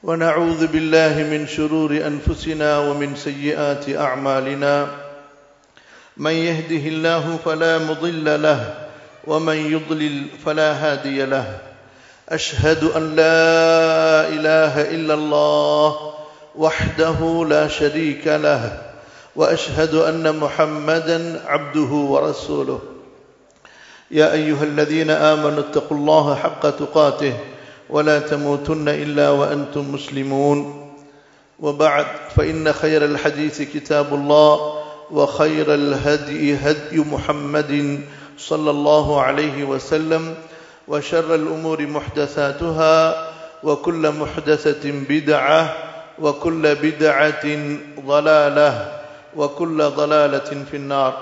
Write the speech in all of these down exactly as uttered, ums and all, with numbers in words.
ونعوذ بالله من شرور أنفسنا ومن سيئات أعمالنا من يهده الله فلا مضل له ومن يضلل فلا هادي له أشهد أن لا إله إلا الله وحده لا شريك له وأشهد أن محمدا عبده ورسوله يا أيها الذين آمنوا اتقوا الله حق تقاته ولا تموتن إلا وأنتم مسلمون وبعد فإن خير الحديث كتاب الله وخير الهدي هدي محمد صلى الله عليه وسلم وشر الأمور محدثاتها وكل محدثة بدعة وكل بدعة ضلالة وكل ضلالة في النار.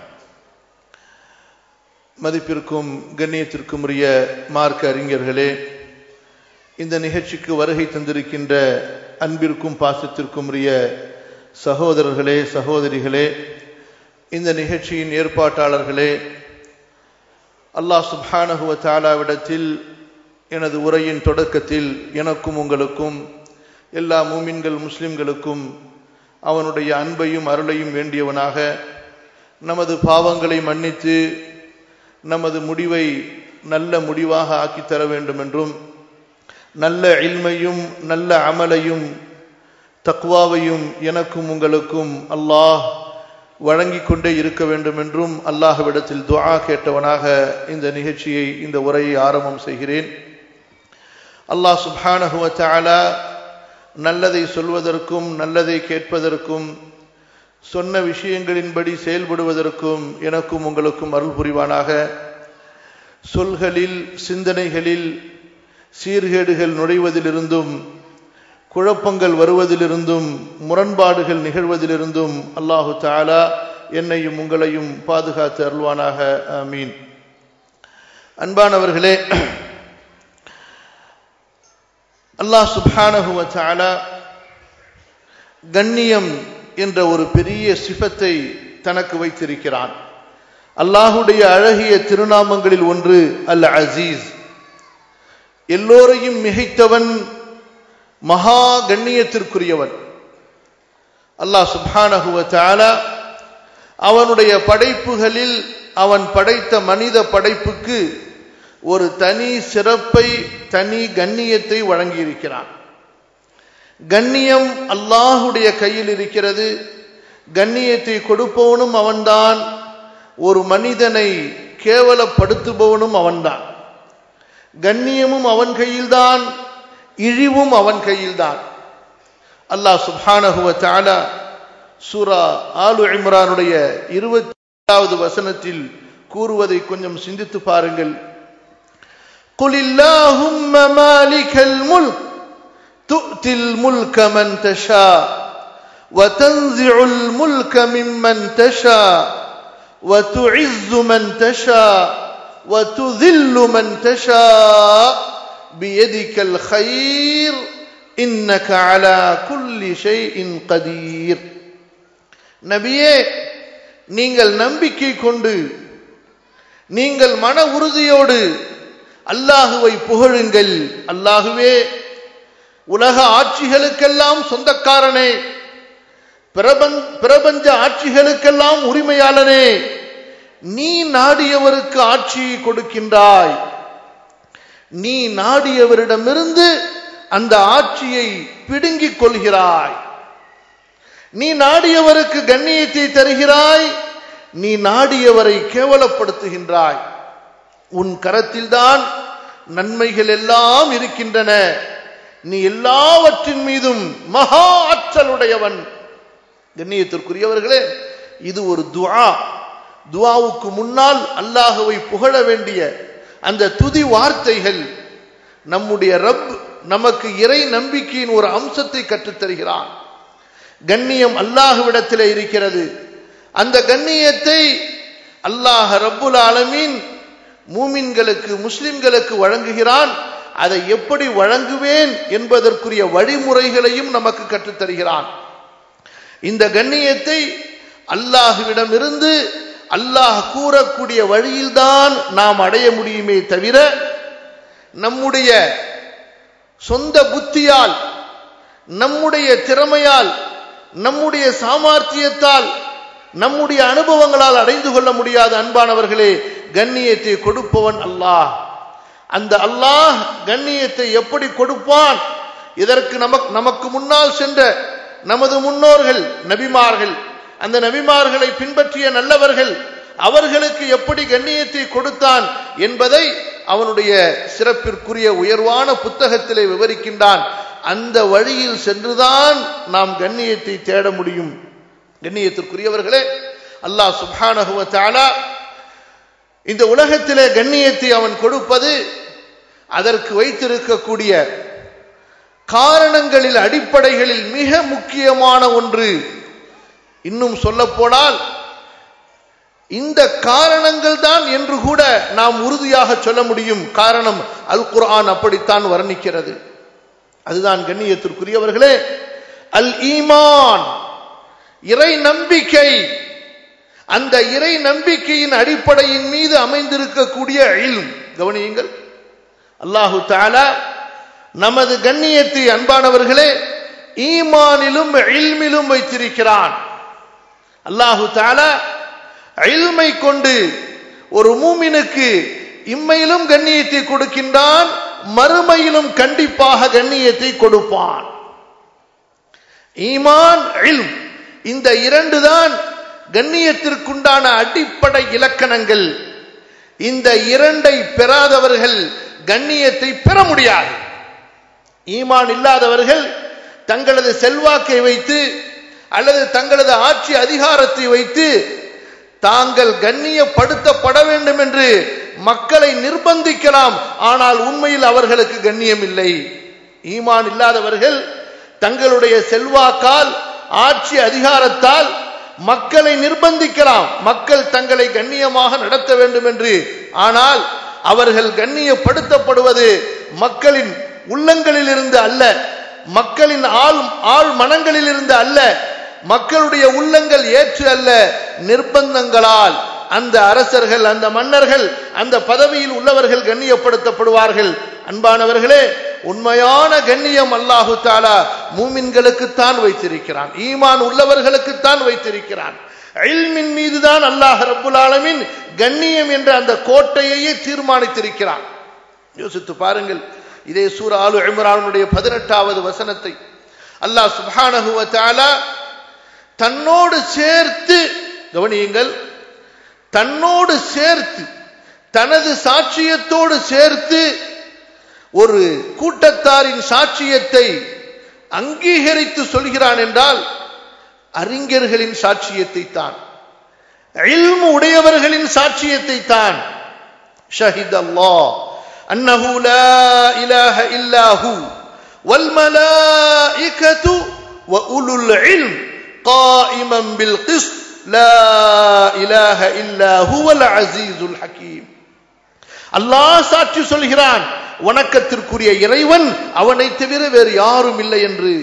மதிப்பிற்கும் கண்ணியத்திற்கும் உரிய மார்க்க அறிஞர்களே, இந்த நிகழ்ச்சிக்கு வருகை தந்திருக்கின்ற அன்பிற்கும் பாசத்திற்கும் உரிய சகோதரர்களே சகோதரிகளே, இந்த நிகழ்ச்சியின் ஏற்பாட்டாளர்களே, அல்லாஹ் சுப்ஹானஹு வ தஆலாவிடத்தில் எனது உரையின் தொடக்கத்தில் எனக்கும் உங்களுக்கும் எல்லா மூமின்கள் முஸ்லிம்களுக்கும் அவனுடைய அன்பையும் அருளையும் வேண்டியவனாக நமது பாவங்களை மன்னித்து நமது முடிவை நல்ல முடிவாக ஆக்கி தர வேண்டும் என்றும் நல்ல இல்மையும் நல்ல அமலையும் தக்வாவையும் எனக்கும் உங்களுக்கும் அல்லாஹ் வழங்கிக் கொண்டே இருக்க வேண்டும் என்றும் அல்லாஹ்விடத்தில் துஆ கேட்டவனாக இந்த நிகழ்ச்சியை இந்த உரையை ஆரம்பம் செய்கிறேன். அல்லாஹ் சுப்ஹானஹு வ தஆலா நல்லதை சொல்வதற்கும் நல்லதை கேட்பதற்கும் சொன்ன விஷயங்களின்படி செயல்படுவதற்கும் எனக்கும் உங்களுக்கும் அருள் புரிவானாக. சொல்களில் சிந்தனைகளில் சீர்கேடுகள் நுழைவதிலிருந்தும் குழப்பங்கள் வருவதிலிருந்தும் முரண்பாடுகள் நிகழ்வதிலிருந்தும் அல்லாஹு தஆலா என்னையும் உங்களையும் பாதுகாத்து அருள்வானாக. ஆமீன். அன்பானவர்களே, அல்லாஹ் சுப்ஹானஹு வ தஆலா கண்ணியம் என்ற ஒரு பெரிய சிஃபத்தை தனக்கு வைத்திருக்கிறான். அல்லாஹுடைய அழகிய திருநாமங்களில் ஒன்று அல் அசீஸ், எல்லோரையும் மிகைத்தவன், மகா கண்ணியத்திற்குரியவன். அல்லாஹ் சுப்ஹானஹு வ தஆலா அவனுடைய படைப்புகளில் அவன் படைத்த மனித படைப்புக்கு ஒரு தனி சிறப்பை, தனி கண்ணியத்தை வழங்கியிருக்கிறான். கண்ணியம் அல்லாஹுடைய கையில் இருக்கிறது. கண்ணியத்தை கொடுப்பவனும் அவன்தான், ஒரு மனிதனை கேவலப்படுத்துபவனும் அவன்தான். கண்ணியமும் அவன் கையில்தான், இழிவும் அவன் கையில்தான். அல்லாஹ் சுப்ஹானஹு வ தஆலா சூரா ஆலு இம்ரானுடைய இருபத்தி ஏழாவது வசனத்தில் கூறுவதை கொஞ்சம் சிந்தித்து பாருங்கள். குலில்லாஹும்ம மாலிகல் முல்க் து'தில் முல்க மன் தஷா வ தன்ஸிஉல் முல்க மிம்மன் தஷா வ துஇஸ்ஸு மன் தஷா வ துذில்லு மன் தஷா பியதிகல் கைர் இன்னக அலா குல்லி ஷைஇன் கதீர். நபியே, நீங்கள் நம்பிக்கை கொண்டு நீங்கள் மன உறுதியோடு அல்லாஹுவை புகழுங்கள். அல்லாஹுவே உலக ஆட்சிகளுக்கெல்லாம் சொந்தக்காரனே, பிரபஞ்ச ஆட்சிகளுக்கெல்லாம் உரிமையாளனே, நீ நாடியவருக்கு ஆட்சியை கொடுக்கின்றாய். நீ நாடியவரிடமிருந்து அந்த ஆட்சியை பிடுங்கிக் கொள்கிறாய். நீ நாடியவருக்கு கண்ணியத்தை தருகிறாய், நீ நாடியவரை கேவலப்படுத்துகின்றாய். உன் கரத்தில்தான் நன்மைகள் எல்லாம் இருக்கின்றன. நீ எல்லாவற்றின் மீதும் மகா ஆற்றலுடையவன். கண்ணியத்திற்குரியவர்களே, இது ஒரு துஆ. துஆவுக்கு முன்னால் அல்லாஹுவை புகழ வேண்டிய அந்த துதி வார்த்தைகள். நம்முடைய ரப் நமக்கு இறை நம்பிக்கையின் ஒரு அம்சத்தை கற்றுத்தருகிறான். கண்ணியம் அல்லாஹ்விடத்திலே இருக்கிறது. அந்த கண்ணியத்தை அல்லாஹ் ரப்புல் ஆலமீன் மூமின்களுக்கு, முஸ்லிம்களுக்கு வழங்குகிறான். அதை எப்படி வழங்குவேன் என்பதற்குரிய வழிமுறைகளையும் நமக்கு கற்றுத்தருகிறான். இந்த கண்ணியத்தை அல்லாஹ்விடமிருந்து அல்லாஹ் கூறக்கூடிய வழியில்தான் நாம் அடைய முடியுமே தவிர நம்முடைய சொந்த புத்தியால் நம்முடைய திறமையால், நம்முடைய சாமர்த்தியத்தால், நம்முடைய அனுபவங்களால் அடைந்து கொள்ள முடியாத அன்பானவர்களே, கண்ணியத்தை கொடுப்பவன் அல்லாஹ். அந்த அல்லாஹ் கண்ணியத்தை எப்படி கொடுப்பான்? இதற்கு நமக்கு நமக்கு முன்னால் சென்ற நமது முன்னோர்கள் நபிமார்கள், அந்த நபிமார்களை பின்பற்றிய நல்லவர்கள், அவர்களுக்கு எப்படி கண்ணியத்தை கொடுத்தான் என்பதை அவனுடைய சிறப்பிற்குரிய உயர்வான புத்தகத்திலே விவரிக்கின்றான். அந்த வழியில் சென்றுதான் நாம் கண்ணியத்தை தேட முடியும். கண்ணியத்திற்குரியவர்களே, அல்லாஹ் சுப்ஹானஹு வ தஆலா இந்த உலகத்திலே கண்ணியத்தை அவன் கொடுப்பது அதற்கு வைத்திருக்கக்கூடிய காரணங்களில் அடிப்படைகளில் மிக முக்கியமான ஒன்று. இன்னும் சொல்ல போனால் இந்த காரணங்கள் தான் என்று கூட நாம் உறுதியாக சொல்ல முடியும். காரணம் அல் குர்ஆன் அப்படித்தான் வர்ணிக்கிறது. அதுதான் கண்ணியத்திற்குரியவர்களே அல் ஈமான், இறை நம்பிக்கை. அந்த இறை நம்பிக்கையின் அடிப்படையின் மீது அமைந்திருக்கக்கூடிய இல்ம். கவனியுங்கள், அல்லாஹு தஆலா நமது கண்ணியத்தை அன்பானவர்களே ஈமானிலும் இல்மிலும் வைத்திருக்கிறான். அல்லாஹு தஆலா இல்மை கொண்டு ஒரு மூமினுக்கு இம்மையிலும் கண்ணியத்தை கொடுக்கின்றான், மறுமையிலும் கண்டிப்பாக கண்ணியத்தை கொடுப்பான். ஈமான், இல்ம், இந்த இரண்டு தான் கண்ணியத்திற்குண்டான அடிப்படை இலக்கணங்கள். இந்த இரண்டை பெறாதவர்கள் கண்ணியத்தை பெற முடியாது. ஈமான் இல்லாதவர்கள் தங்களது செல்வாக்கை வைத்து அல்லது தங்களது ஆட்சி அதிகாரத்தை வைத்து தாங்கள் கண்ணியப்படுத்தப்பட வேண்டும் என்று மக்களை நிர்பந்திக்கலாம். ஆனால் உண்மையில் அவர்களுக்கு கண்ணியம் இல்லை. ஈமான் இல்லாதவர்கள் தங்களுடைய செல்வாக்கால், ஆட்சி அதிகாரத்தால் மக்களை நிர்பந்திக்கலாம், மக்கள் தங்களை கண்ணியமாக நடத்த வேண்டும் என்று. ஆனால் அவர்கள் கண்ணியப்படுத்தப்படுவது மக்களின் உள்ளங்களில் இருந்து அல்ல, மக்களின் ஆள் ஆள் மனங்களில் இருந்து அல்ல, மக்களுடைய உள்ளங்கள் ஏற்று அல்ல, நிர்பந்தங்களால் அந்த அரசர்கள், அந்த மன்னர்கள், அந்த பதவியில் உள்ளவர்கள் கண்ணியப்படுத்தப்படுவார்கள். அன்பானவர்களே, உண்மையான கண்ணியம் அல்லாஹு தஆலா மூமின்களுக்குத்தான் வைத்திருக்கிறான், ஈமான் உள்ளவர்களுக்குத்தான் வைத்திருக்கிறான். இல்மின் மீதுதான் அல்லாஹ் ரப்புல் ஆலமீன் கண்ணியம் என்ற அந்த கோட்டையையே தீர்மானித்திருக்கிறான். யோசித்து பாருங்கள், இதே சூரா ஆலு இம்ரானுடைய பதினெட்டாவது வசனத்தை அல்லாஹ் சுப்ஹானஹு வ தஆலா தன்னோடு சேர்த்து, கவனியுங்கள், தன்னோடு சேர்த்து, தனது சாட்சியத்தோடு சேர்த்து ஒரு கூட்டத்தாரின் சாட்சியத்தை அங்கீகரித்து சொல்கிறான் என்றால் அறிஞர்களின் சாட்சியத்தை தான், இல்மு உடையவர்களின் சாட்சியத்தை தான். ஷஹிதல்லாஹ் அன்னஹு லா இலாஹ இல்லாஹு வல் மலாயிகத்து வ உலுல் இல்ம் قائما بالقسط لا اله الا هو العزيز الحكيم. அல்லாஹ் சாட்சி சொல்கிறான், வணக்கத்திற்குரிய இறைவன் அவனை தவிர வேறு யாரும் இல்லை என்று.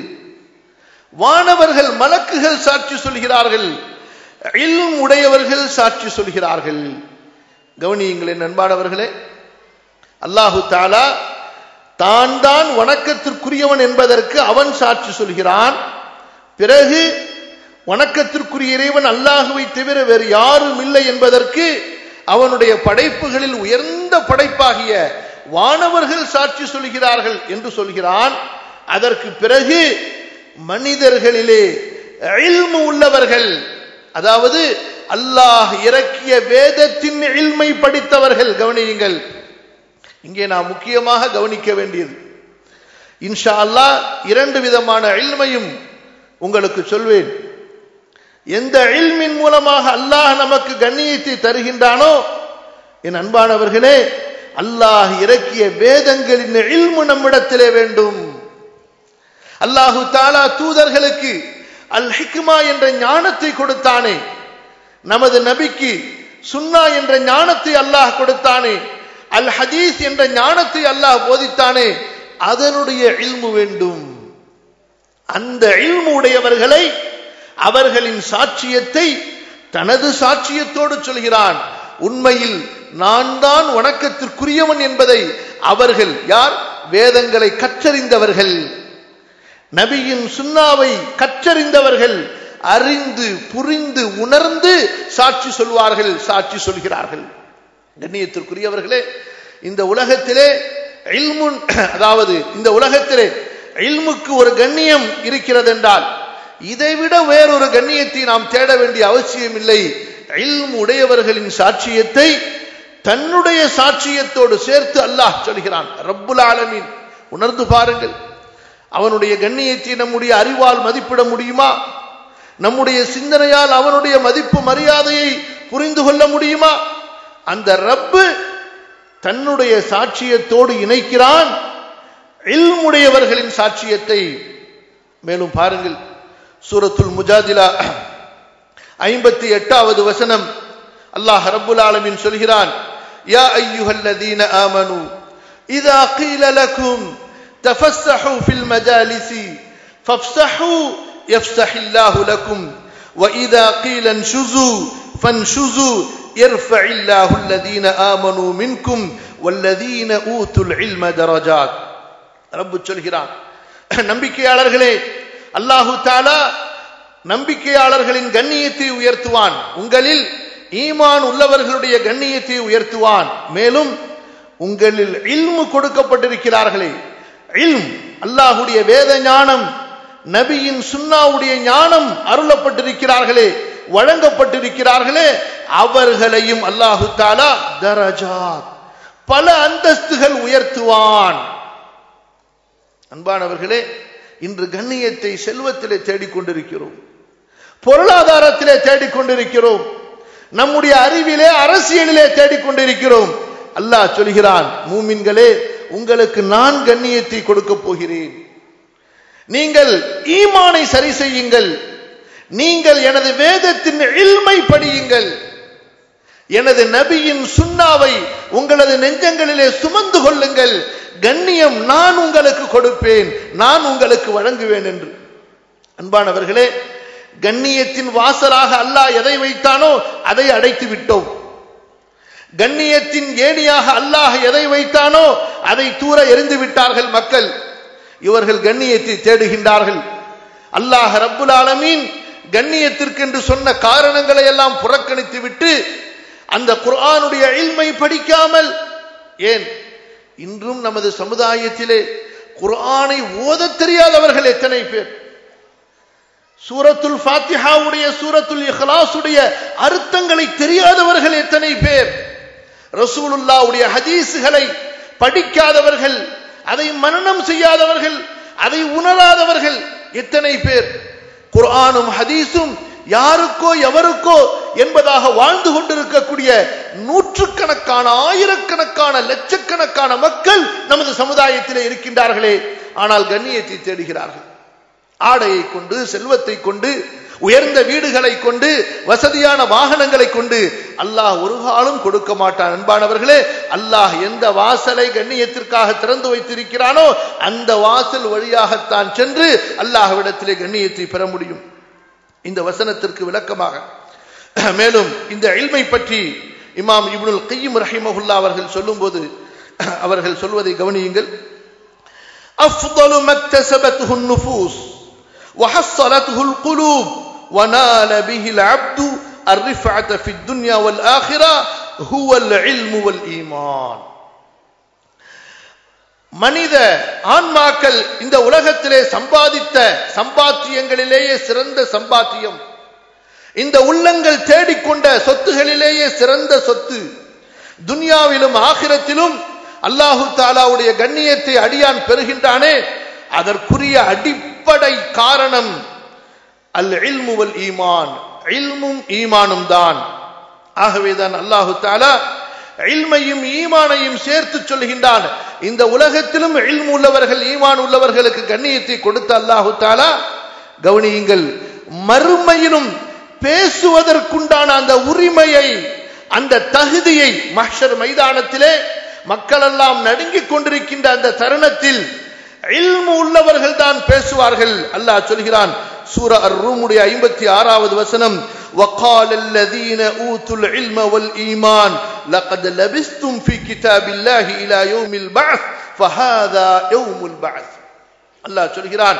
வானவர்கள், மலக்குகள் சாட்சி சொல்கிறார்கள், இல்ம் உடையவர்கள் சாட்சி சொல்கிறார்கள். கவனியுங்களேன் அன்பானவர்களே, அல்லாஹு தஆலா தான் தான் வணக்கத்திற்குரியவன் என்பதற்கு அவன் சாட்சி சொல்கிறான். பிறகு வணக்கத்திற்குரிய இறைவன் அல்லாஹுவை தவிர வேறு யாரும் இல்லை என்பதற்கு அவனுடைய படைப்புகளில் உயர்ந்த படைப்பாகிய வானவர்கள் சாட்சி சொல்கிறார்கள் என்று சொல்கிறான். அதற்கு பிறகு மனிதர்களிலே இல்மு உள்ளவர்கள், அதாவது அல்லாஹ் இறக்கிய வேதத்தின் இல்மை படித்தவர்கள். கவனியுங்கள், இங்கே நாம் முக்கியமாக கவனிக்க வேண்டியது, இன்ஷா அல்லாஹ் இரண்டு விதமான இல்மையும் உங்களுக்கு சொல்வேன். எந்த இல்மின் மூலமாக அல்லாஹ் நமக்கு கண்ணியத்தை தருகின்றானோ, என் அன்பானவர்களே, அல்லாஹ் இறக்கிய வேதங்களின் இல்மு நம்மிடத்திலே வேண்டும். அல்லாஹு தஆலா தூதர்களுக்கு அல் ஹிக்மா என்ற ஞானத்தை கொடுத்தானே, நமது நபிக்கு சுன்னா என்ற ஞானத்தை அல்லாஹ் கொடுத்தானே, அல் ஹதீஸ் என்ற ஞானத்தை அல்லாஹ் போதித்தானே, அதனுடைய இல்மு வேண்டும். அந்த இல்மு உடையவர்களை, அவர்களின் சாட்சியத்தை தனது சாட்சியத்தோடு சொல்கிறான். உண்மையில் நான் தான் வணக்கத்திற்குரியவன் என்பதை அவர்கள் யார்? வேதங்களை கற்றறிந்தவர்கள், நபியின் சுன்னாவை கற்றறிந்தவர்கள் அறிந்து புரிந்து உணர்ந்து சாட்சி சொல்வார்கள், சாட்சி சொல்கிறார்கள். கண்ணியத்திற்குரியவர்களே, இந்த உலகத்திலே இல்முன் அதாவது இந்த உலகத்திலே இல்முக்கு ஒரு கண்ணியம் இருக்கிறது என்றால் இதைவிட வேறொரு கண்ணியத்தை நாம் தேட வேண்டிய அவசியம் இல்லை. இல்மு உடையவர்களின் சாட்சியத்தை தன்னுடைய சாட்சியத்தோடு சேர்த்து அல்லாஹ் சொல்கிறான். ரப்புல் ஆலமீன், உணர்ந்து பாருங்கள், அவனுடைய கண்ணியத்தை நம்முடைய அறிவால் மதிப்பிட முடியுமா? நம்முடைய சிந்தனையால் அவனுடைய மதிப்பு மரியாதையை புரிந்து கொள்ள முடியுமா? அந்த ரப்பு தன்னுடைய சாட்சியத்தோடு இணைக்கிறான் இல்முடையவர்களின் சாட்சியத்தை. மேலும் பாருங்கள், சூரத்துல் முஜாதிலா ஐம்பத்தி எட்டாவது வசனம் அல்லாஹ் ரப்புல் ஆலமீன் சொல்கிறான், யா அய்யுஹல்லதீன ஆமனு இதா கீல லகும் தஃபஸ்ஸஹு ஃபில் மஜாலிஸி ஃபஃப்ஸஹு யஃப்ஸஹில்லாஹு லகும் வ இதா கீல அன்ஷுஸு ஃபன்ஷுஸு யர்ஃபஇல்லாஹு அல்லதீன ஆமனு மின்கும் வல்லதீன ஊதுல் இல்ம தரஜாத். ரப்பு சொல்கிறான், நம்பிக்கையாளர்களே, அல்லாஹு தஆலா நம்பிக்கையாளர்களின் கண்ணியத்தை உயர்த்துவான், உங்களில் ஈமான் உள்ளவர்களுடைய கண்ணியத்தை உயர்த்துவான். மேலும் உங்களில் இல்மு கொடுக்கப்பட்டிருக்கிறார்களே, இல்ம் அல்லாஹுடைய வேத ஞானம், நபியின் சுன்னாவுடைய ஞானம் அருளப்பட்டிருக்கிறார்களே, வழங்கப்பட்டிருக்கிறார்களே, அவர்களையும் அல்லாஹு தஆலா தரஜாத் பல அந்தஸ்துகள் உயர்த்துவான். அன்பானவர்களே, இன்று கண்ணியத்தை செல்வத்திலே தேடிக்கொண்டிருக்கிறோம், பொருளாதாரத்திலே தேடிக்கொண்டிருக்கிறோம், நம்முடைய அறிவிலே அரசியலிலே தேடிக்கொண்டிருக்கிறோம். அல்லாஹ் சொல்கிறான், மூமின்களே, உங்களுக்கு நான் கண்ணியத்தை கொடுக்க போகிறேன். நீங்கள் ஈமானை சரி செய்யுங்கள், நீங்கள் எனது வேதத்தின் இல்மை படியுங்கள், எனது நபியின் சுன்னாவை உங்களது நெஞ்சங்களிலே சுமந்து கொள்ளுங்கள், கண்ணியம் நான் உங்களுக்கு கொடுப்பேன், நான் உங்களுக்கு வழங்குவேன் என்று. அன்பானவர்களே, கண்ணியத்தின் வாசலாக அல்லாஹ் எதை வைத்தானோ அதை அடைத்து விட்டோம். கண்ணியத்தின் ஏணியாக அல்லாஹ் எதை வைத்தானோ அதை தூர எறிந்து விட்டார்கள் மக்கள். இவர்கள் கண்ணியத்தை தேடுகின்றார்கள். அல்லாஹ் ரப்புல் ஆலமீன் கண்ணியத்திற்கு என்று சொன்ன காரணங்களை எல்லாம் புறக்கணித்து விட்டு அந்த குர்ஆனுடைய இல்மை படிக்காமல், ஏன் இன்றும் நமது சமுதாயத்திலே குர்ஆனை ஓதத் தெரியாதவர்கள் எத்தனை பேர்? சூரத்துல் ஃபாத்திஹாவுடைய சூரத்துல் இக்லாஸுடைய அர்த்தங்களை தெரியாதவர்கள் எத்தனை பேர்? ரசூலுல்லாஹ்வுடைய ஹதீஸ்களை படிக்காதவர்கள், அதை மனனம் செய்யாதவர்கள், அதை உணராதவர்கள் எத்தனை பேர்? குர்ஆனும் ஹதீஸும் யாருக்கோ எவருக்கோ என்பதாக வாழ்ந்து கொண்டிருக்கக்கூடிய நூற்றுக்கணக்கான ஆயிரக்கணக்கான லட்சக்கணக்கான மக்கள் நமது சமுதாயத்திலே இருக்கின்றார்களே, ஆனால் கண்ணியத்தை தேடுகிறார்கள். ஆடையை கொண்டு, செல்வத்தை கொண்டு, உயர்ந்த வீடுகளை கொண்டு, வசதியான வாகனங்களை கொண்டு அல்லாஹ் ஒரு காலம் கொடுக்க மாட்டான். அன்பானவர்களே, அல்லாஹ் எந்த வாசலை கண்ணியத்திற்காக திறந்து வைத்திருக்கிறானோ அந்த வாசல் வழியாகத்தான் சென்று அல்லாஹ்விடத்திலே கண்ணியத்தை பெற முடியும். இந்த வசனத்திற்கு விளக்கமாக மேலும் இந்த இல்மை பற்றி இமாம் இப்னுல் கய்யிம் ரஹிமஹுல்லாஹ் அவர்கள் சொல்லும்போது அவர்கள் சொல்வதை கவனியுங்கள். அஃதலு மக்தஸபத்துஹு அன்-நுஃபூஸ் வஹஸ்ஸலத்துஹு அல்-குலூப் வநால பிஹி அல்-அப்து அர்-ரிஃஅத ஃபி அத்-துன்யா வல்-ஆখিরা ஹுவ அல்-இல்மு வல்-ஈமான். மனித ஆன்மாக்கள் இந்த உலகத்திலே சம்பாதித்த சம்பாத்தியங்களிலேயே சிறந்த சம்பாத்தியம், இந்த உள்ளங்கள் தேடிக்கொண்ட சொத்துகளிலேயே சிறந்த சொத்து, துன்யாவிலும் ஆகிரத்திலும் அல்லாஹு தாலாவுடைய கண்ணியத்தை அடியான் பெறுகின்றானே, அதற்குரிய அடிப்படை காரணம் அல் இல்மு வல் ஈமான், இல்மும் ஈமானும் தான். ஆகவேதான் அல்லாஹு தாலா இல்மையும் ஈமானையும் சேர்த்து சொல்கின்றான். இந்த உலகத்திலும் இல்மு உள்ளவர்கள், ஈமான் உள்ளவர்களுக்கு கண்ணியத்தை கொடுத்த அல்லாஹு தாலா, கவனியுங்கள், மறுமையிலும் பேசுவதற்குண்டான அந்த உரிமையை, அந்த தகுதியை மஹ்ஷர் மைதானத்திலே மக்கள் எல்லாம் நடுங்கிக் கொண்டிருக்கின்ற அந்த தருணத்தில் இல்மு உள்ளவர்கள் தான் பேசுவார்கள். அல்லாஹ் சொல்கிறான், சூரா அர்-ரூமுடைய ஐம்பத்தி ஆறாவது வசனம், وقال الذين اوتوا العلم والايمان لقد لبثتم في كتاب الله الى يوم البعث فهذا يوم البعث. அல்லாஹ் சொல்கிறான்,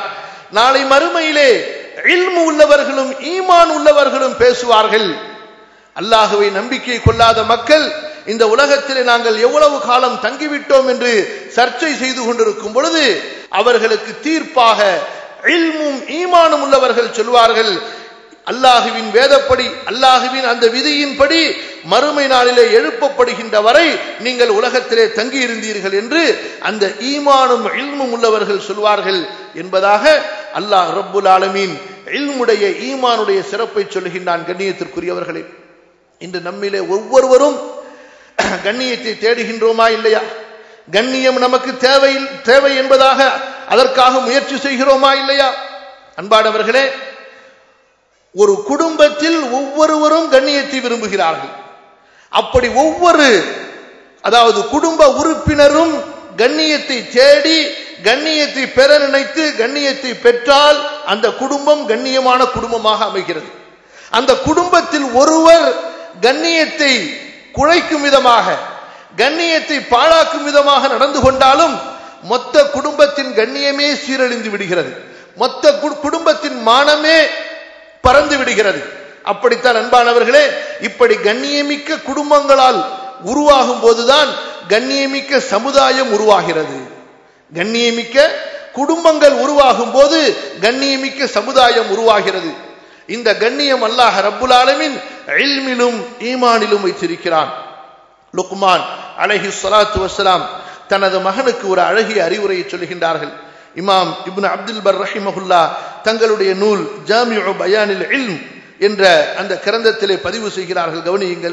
நாளை மறுமையிலே இல்மு உள்ளவர்களும் ஈமான் உள்ளவர்களும் பேசுவார்கள். அல்லாஹ்வை நம்பிக்கை கொள்ளாத மக்கள் இந்த உலகத்திலே நாங்கள் எவ்வளவு காலம் தங்கிவிட்டோம் என்று சர்ச்சை செய்து கொண்டிருக்கும் பொழுது அவர்களுக்கு தீர்ப்பாக இல்மும் ஈமானும் உள்ளவர்கள் சொல்வார்கள், அல்லாஹுவின் வேதப்படி அல்லாஹுவின் அந்த விதியின்படி மறுமை நாளிலே எழுப்பப்படுகின்ற வரை நீங்கள் உலகத்திலே தங்கி இருந்தீர்கள் என்று அந்த ஈமானும் இல்மும் உள்ளவர்கள் சொல்வார்கள் என்பதாக அல்லாஹ் ரப்புல் ஆலமீன் இல்முடைய ஈமானுடைய சிறப்பை சொல்கின்றான். கண்ணியத்திற்குரியவர்களே, இன்று நம்மிலே ஒவ்வொருவரும் கண்ணியத்தை தேடுகின்றோமா இல்லையா? கண்ணியம் நமக்கு தேவை தேவை என்பதாக அதற்காக முயற்சி செய்கிறோமா இல்லையா? அன்பானவர்களே, ஒரு குடும்பத்தில் ஒவ்வொருவரும் கண்ணியத்தை விரும்புகிறார்கள். அப்படி ஒவ்வொரு அதாவது குடும்ப உறுப்பினரும் கண்ணியத்தை தேடி கண்ணியத்தை பெற நினைத்து கண்ணியத்தை பெற்றால் அந்த குடும்பம் கண்ணியமான குடும்பமாக அமைகிறது. அந்த குடும்பத்தில் ஒருவர் கண்ணியத்தை குழைக்கும் விதமாக கண்ணியத்தை பாழாக்கும் விதமாக நடந்து கொண்டாலும் மொத்த குடும்பத்தின் கண்ணியமே சீரழிந்து விடுகிறது, மொத்த குடும்பத்தின் மானமே பறந்து விடுகிறது. அப்படித்தான் அன்பானவர்களே, இப்படி கண்ணியமிக்க குடும்பங்களால் உருவாகும் போதுதான் கண்ணியமிக்க சமுதாயம் உருவாகிறது. கண்ணியமிக்க குடும்பங்கள் உருவாகும் போது கண்ணியமிக்க சமுதாயம் உருவாகிறது. இந்த கண்ணியம் அல்லாஹ் ரப்புல் ஆலமீன் இல்மிலும் ஈமானிலும் வைத்திருக்கிறான். லுக்மான் அலைஹி ஸலாத்து வஸ்ஸலாம் தனது மகனுக்கு ஒரு அழகிய அறிவுரையை சொல்கின்றார்கள். இமாம் இப்னு அப்துல் பர் ரஹிமஹுல்லா தங்களுடைய நூல் ஜாமிஉ பயானில் இல்ம் என்ற அந்த கிரந்தத்திலே பதிவு செய்கிறார்கள். கவனியுங்கள்,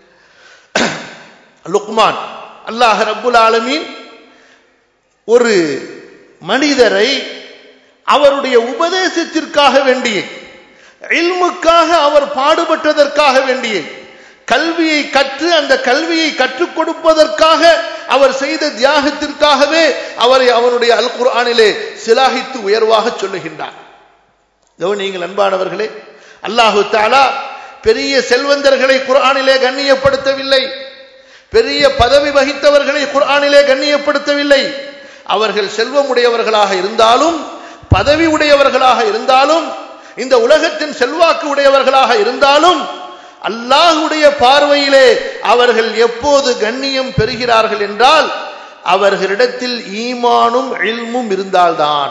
லுக்மான் அல்லாஹ் ரப்புல் ஆலமீன் ஒரு மனிதரை அவருடைய உபதேசத்திற்காக வேண்டிய இல்முக்காக அவர் பாடுபட்டதற்காக வேண்டிய கல்வியை கற்று அந்த கல்வியை கற்றுக் கொடுப்பதற்காக அவர் செய்த தியாகத்திற்காகவே அவரை அவனுடைய அல் குர்ஆனிலே சிலாகித்து உயர்வாக சொல்லுகின்றார். நீங்கள் அன்பானவர்களே, அல்லாஹு தஆலா பெரிய செல்வந்தர்களை குர்ஆனிலே கண்ணியப்படுத்தவில்லை, பெரிய பதவி வகித்தவர்களை குர்ஆனிலே கண்ணியப்படுத்தவில்லை. அவர்கள் செல்வமுடையவர்களாக இருந்தாலும் பதவி உடையவர்களாக இருந்தாலும் இந்த உலகத்தின் செல்வாக்கு உடையவர்களாக இருந்தாலும் அல்லாஹ்வுடைய பார்வையிலே அவர்கள் எப்போது கண்ணியம் பெறுகிறார்கள் என்றால் அவர்களிடத்தில் ஈமானும் இல்மும் இருந்தால்தான்.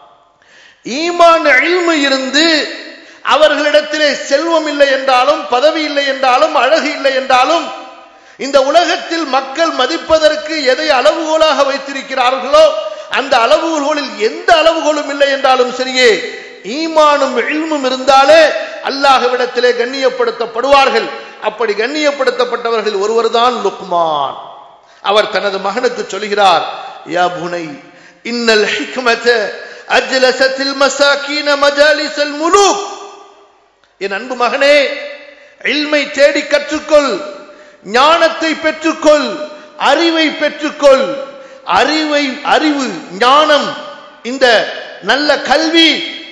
ஈமான் இல்மு இருந்து அவர்களிடத்திலே செல்வம் இல்லை என்றாலும் பதவி இல்லை என்றாலும் அழகு இல்லை என்றாலும் இந்த உலகத்தில் மக்கள் மதிப்பதற்கு எதை அளவுகோலாக வைத்திருக்கிறார்களோ அந்த அளவுகோலில் எந்த அளவுகோலும் இல்லை என்றாலும் சரியே, ஈமானும் இல்மும் இருந்தாலே அல்லாஹ்விடத்திலே கண்ணியப்படுத்தப்படுவார்கள். அப்படி கண்ணியப்படுத்தப்பட்டவர்கள் ஒருவர்தான் லுக்மான். அவர் தனது மகனுக்கு சொல்கிறார், யா புனை இன்னல் ஹிக்மத அஜ்லஸத்தில் மசாகீன மஜாலிஸல் முலூக். என் அன்பு மகனே, இல்மை தேடி கற்றுக்கொள், ஞானத்தை பெற்றுக்கொள், அறிவை பெற்றுக்கொள். அறிவை அறிவு ஞானம் இந்த நல்ல கல்வி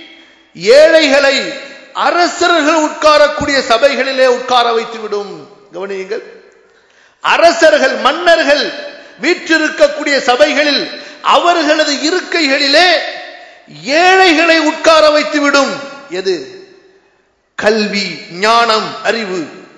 ஏழைகளை அரசர்கள் உட்காரக்கூடிய சபைகளிலே உட்கார வைத்துவிடும். கவனியுங்கள், அரசர்கள் மன்னர்கள் வீற்றிருக்கக்கூடிய சபைகளில் அவர்களது இருக்கைகளிலே ஏழைகளை உட்கார வைத்துவிடும். எது? கல்வி, ஞானம், அறிவு.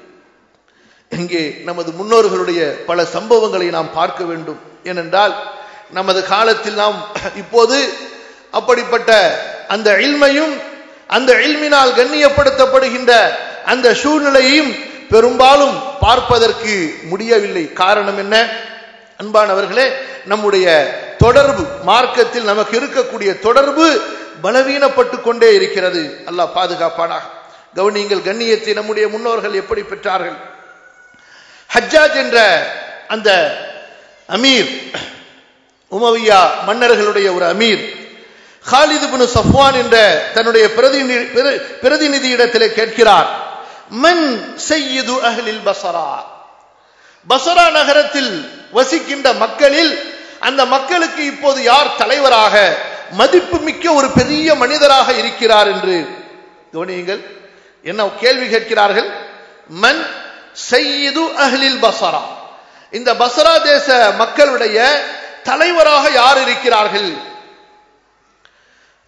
இங்கே நமது முன்னோர்களுடைய பல சம்பவங்களை நாம் பார்க்க வேண்டும். ஏனென்றால் நமது காலத்தில் நாம் இப்போது அப்படிப்பட்ட அந்த இல்மையும் அந்த இல்மினால் கண்ணியப்படுத்தப்படுகின்ற அந்த சூழ்நிலையையும் பெரும்பாலும் பார்ப்பதற்கு முடியவில்லை. காரணம் என்ன? அன்பானவர்களே, நம்முடைய தொடர்பு மார்க்கத்தில் நமக்கு இருக்கக்கூடிய தொடர்பு பலவீனப்பட்டு கொண்டே இருக்கிறது. அல்லாஹ் பாதுகாப்பானாக. கவனியுங்கள், கண்ணியத்தை நம்முடைய முன்னோர்கள் எப்படி பெற்றார்கள். ஹஜ்ஜாஜ் என்ற அந்த அமீர், உமவியா மன்னர்களுடைய ஒரு அமீர், காலித் இப்னு சஃப்வான் என்ற தன்னுடைய பிரதிநிதி இடத்திலே கேட்கிறார், மன் சய்யிது அஹ்லில் பஸரா. பஸரா நகரத்தில் வசிக்கின்ற மக்களில் அந்த மக்களுக்கு இப்போது யார் தலைவராக மதிப்பு மிக்க ஒரு பெரிய மனிதராக இருக்கிறார் என்று. கவனியுங்கள், என்ன கேள்வி கேட்கிறார்கள். மன் சய்யிது அஹ்லில் பஸரா, இந்த பஸரா தேச மக்களுடைய தலைவராக யார் இருக்கிறார்கள்?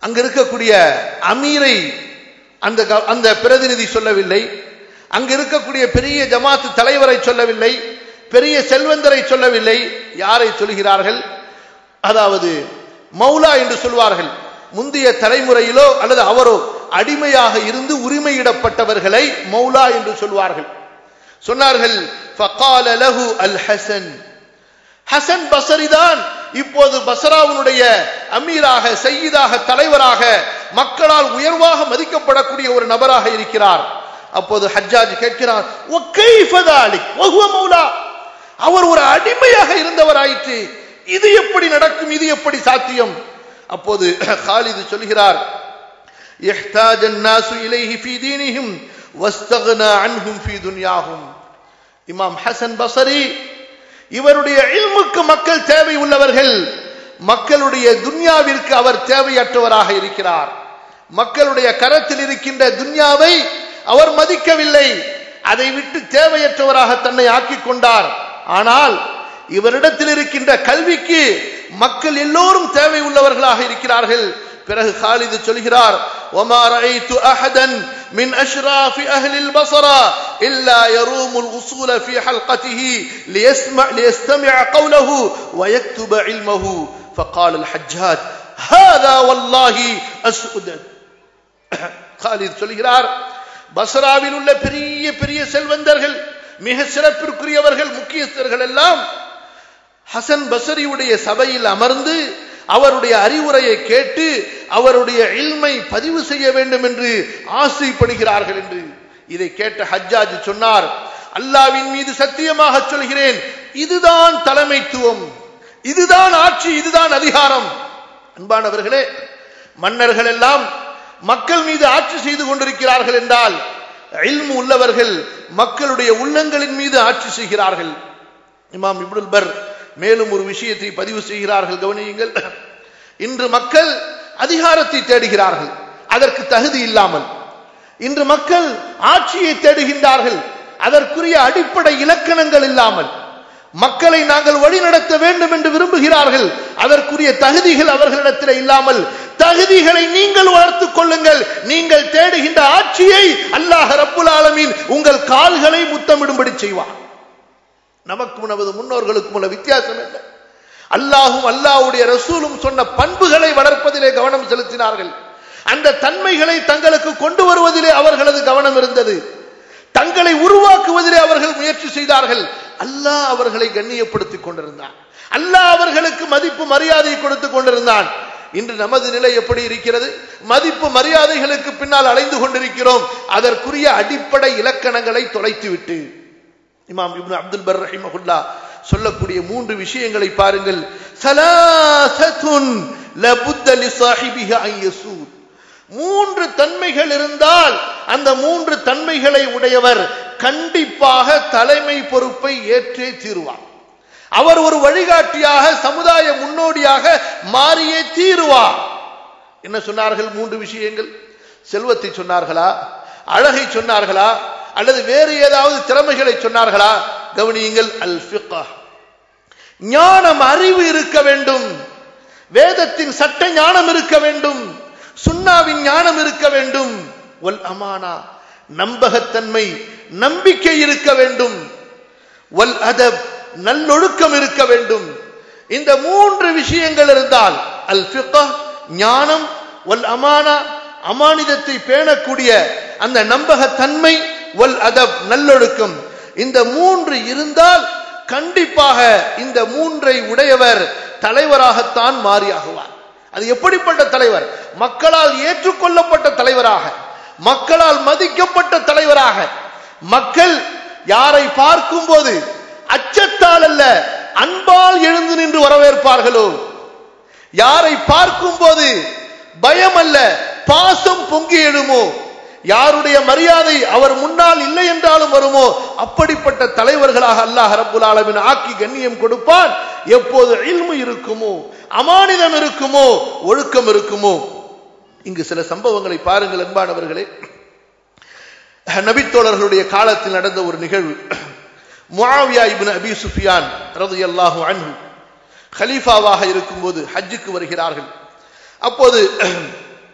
அங்க இருக்கக்கூடிய அமீரை அந்த அந்த பிரதிநிதி சொல்லவில்லை, அங்க இருக்கக்கூடிய பெரிய ஜமாத்து தலைவரை சொல்லவில்லை, பெரிய செல்வந்தரை சொல்லவில்லை. யாரை சொல்கிறார்கள்? அதாவது மௌலா என்று சொல்வார்கள். முந்தைய தலைமுறையிலோ அல்லது அவரோ அடிமையாக இருந்து உரிமையிடப்பட்டவர்களை மௌலா என்று சொல்வார்கள். சொன்னார்கள் ஃபகால லஹு அல் ஹஸன். ஹஸன் பஸரி தான் இப்போது பஸ்ராவுடைய அமீராக, சையீதாக, தலைவராக, மக்களால் உயர்வாக மதிக்கப்படக்கூடிய ஒரு நபராக இருக்கிறார். அப்போது ஹஜ்ஜாஜ் கேட்கிறார், வ கைஃப தாலிக் வ ஹுவ மௌலா. அவர் ஒரு அடிமையாக இருந்தவராயிற்று, இது எப்படி நடக்கும், இது எப்படி சாத்தியம்? அப்போது காலிது சொல்கிறார், يحتاج الناس إليه في دينهم واستغنى عنهم في دنياهم. இமாம் ஹஸன் பஸரி இவருடைய இல்முக்கு மக்கள் தேவை உள்ளவர்கள், மக்களுடைய துன்யாவிற்கு அவர் தேவையற்றவராக இருக்கிறார். மக்களுடைய கரத்தில் இருக்கின்ற துன்யாவை அவர் மதிக்கவில்லை, அதை விட்டு தேவையற்றவராக தன்னை ஆக்கிக் கொண்டார். ஆனால் இவரிடத்தில் இருக்கின்ற கல்விக்கு மக்கள் எல்லோரும் தேவை உள்ளவர்களாக இருக்கிறார்கள். பிறகு காலிது சொல்கிறார், وما رأيت أحدا من أشراف أهل البصرة إلا يروم الأصول في حلقته ليسمع ليستمع قوله ويكتب علمه. فقال الحجاج هذا والله أسود. காலிது சொல்கிறார், பஸ்ராவில் உள்ள பெரிய பெரிய செல்வந்தர்கள், மிக சிறப்பிற்குரியவர்கள், முக்கியஸ்தர்கள் எல்லாம் ஹசன் பஸரியுடைய சபையில் அமர்ந்து அவருடைய அறிவுரையை கேட்டு அவருடைய இல்மை பதிவு செய்ய வேண்டும் என்று ஆசைப்படுகிறார்கள் என்று. இதை கேட்ட ஹஜ்ஜாஜ் சொன்னார், அல்லாஹ்வின் மீது சத்தியமாக சொல்கிறேன், இதுதான் தலைமைத்துவம், இதுதான் ஆட்சி, இதுதான் அதிகாரம். அன்பானவர்களே, மன்னர்கள் எல்லாம் மக்கள் மீது ஆட்சி செய்து கொண்டிருக்கிறார்கள் என்றால் இல்மு உள்ளவர்கள் மக்களுடைய உள்ளங்களின் மீது ஆட்சி செய்கிறார்கள். இமாம் இப்னுல் பர் மேலும் ஒரு விஷயத்தை பதிவு செய்கிறார்கள், கவனியுங்கள். இன்று மக்கள் அதிகாரத்தை தேடுகிறார்கள், அதற்கு தகுதி இல்லாமல். இன்று மக்கள் ஆட்சியை தேடுகின்றார்கள், அதற்குரிய அடிப்படை இலக்கணங்கள் இல்லாமல். மக்களை நாங்கள் வழிநடத்த வேண்டும் என்று விரும்புகிறார்கள், அதற்குரிய தகுதிகள் அவர்களிடத்தில் இல்லாமல். தகுதிகளை நீங்கள் வளர்த்துக் கொள்ளுங்கள், நீங்கள் தேடுகின்ற ஆட்சியை அல்லாஹ் ரப்புல் ஆலமீன் உங்கள் கால்களை முத்தமிடும்படி செய்வார். நமக்கும் நமது முன்னோர்களுக்கும் உள்ள வித்தியாசம் என்ன? அல்லாஹும் அல்லாஹ்வுடைய ரசூலும் சொன்ன பண்புகளை வளர்ப்பதிலே கவனம் செலுத்தினார்கள். அந்த தன்மைகளை தங்களுக்கு கொண்டு வருவதிலே அவர்களது கவனம் இருந்தது. தங்களை உருவாக்குவதிலே அவர்கள் முயற்சி செய்தார்கள். அல்லாஹ் அவர்களை கண்ணியப்படுத்திக் கொண்டிருந்தான், அல்லாஹ் அவர்களுக்கு மதிப்பு மரியாதை கொடுத்துக் கொண்டிருந்தான். இன்று நமது நிலை எப்படி இருக்கிறது? மதிப்பு மரியாதைகளுக்கு பின்னால் அலைந்து கொண்டிருக்கிறோம், அதற்குரிய அடிப்படை இலக்கணங்களை தொலைத்துவிட்டு. இமாம் இப்னு அப்துல் பர் ரஹிமஹுல்லாஹ் சொல்லக்கூடிய மூன்று விஷயங்களை பாருங்கள். ஸலாஸத்துன் லபுத்த லிஸாஹிபிஹி அன் யஸூத். மூன்று தன்மைகள் இருந்தால் அந்த மூன்று தன்மைகளை உடையவர் கண்டிப்பாக தலைமை பொறுப்பை ஏற்றே தீருவார். அவர் ஒரு வழிகாட்டியாக, சமுதாய முன்னோடியாக மாறியே தீருவார். என்ன சொன்னார்கள்? மூன்று விஷயங்கள். செல்வத்தை சொன்னார்களா, அழகை சொன்னார்களா, அல்லது வேறு ஏதாவது திறமைகளை சொன்னார்களா? கவனியுங்கள். அல் ஃபிக்ஹ், ஞானம், அறிவு இருக்க வேண்டும். வேதத்தின் சட்ட ஞானம் இருக்க வேண்டும், சுன்னாவின் ஞானம் இருக்க வேண்டும். வல் அமானா, நம்பகத்தன்மை, நம்பிக்கை இருக்க வேண்டும். வல் அதப், நல்லொழுக்கம் இருக்க வேண்டும். இந்த மூன்று விஷயங்கள் இருந்தால் அல் ஃபிக்ஹ், ஞானம், வல் அமானா, அமானிதத்தை பேணக்கூடிய அந்த நம்பகத்தன்மை, வல் அதப், நல்லொழுக்கம், இந்த மூன்று இருந்தால் கண்டிப்பாக இந்த மூன்றை உடையவர் தலைவராகத்தான் மாறியாகுவார். அது எப்படிப்பட்ட தலைவர்? மக்களால் ஏற்றுக்கொள்ளப்பட்ட தலைவராக, மக்களால் மதிக்கப்பட்ட தலைவராக. மக்கள் யாரை பார்க்கும் போது அச்சத்தால் அல்ல, அன்பால் எழுந்து நின்று வரவேற்பார்களோ, யாரை பார்க்கும் போது பயம் அல்ல, பாசம் பொங்கி எழுமோ, யாருடைய மரியாதை அவர் முன்னால் இல்லை என்றாலும் வருமோ, அப்படிப்பட்ட தலைவர்களாக அல்லாஹ் ரப்புல் ஆலமீன் ஆக்கி கண்ணியம் கொடுப்பான். எப்போது இல்மு இருக்குமோ, அமானிதம் இருக்குமோ, ஒழுக்கம் இருக்குமோ. இங்கு சில சம்பவங்களை பாருங்கள் அன்பானவர்களே. நபித்தோழர்களுடைய காலத்தில் நடந்த ஒரு நிகழ்வு. முஆவியா இப்னு அபி சுஃபியான் ரலியல்லாஹு அன்ஹு கலீஃபாவாக இருக்கும்போது ஹஜ்ஜுக்கு வருகிறார்கள். அப்போது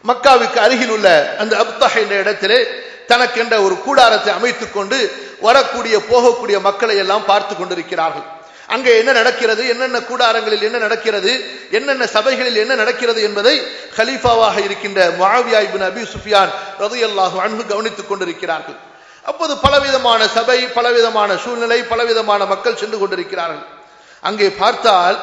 மக்காவுக்கு அருகில் உள்ள அந்த அப்தஹ் என்ற இடத்திலே தனக்கென்ற ஒரு கூடாரத்தை அமைத்துக் கொண்டு வரக்கூடிய போகக்கூடிய மக்களை எல்லாம் பார்த்து கொண்டிருக்கிறார்கள். அங்கே என்ன நடக்கிறது, என்னென்ன கூடாரங்களில் என்ன நடக்கிறது, என்னென்ன சபைகளில் என்ன நடக்கிறது என்பதை கலீஃபாவாக இருக்கின்ற முஆவியா இப்னு அபீ சுஃபியான் ரலியல்லாஹு அன்ஹு கவனித்துக் கொண்டிருக்கிறார்கள். அப்போது பலவிதமான சபை, பலவிதமான சூழ்நிலை, பலவிதமான மக்கள் சென்று கொண்டிருக்கிறார்கள். அங்கே பார்த்தால்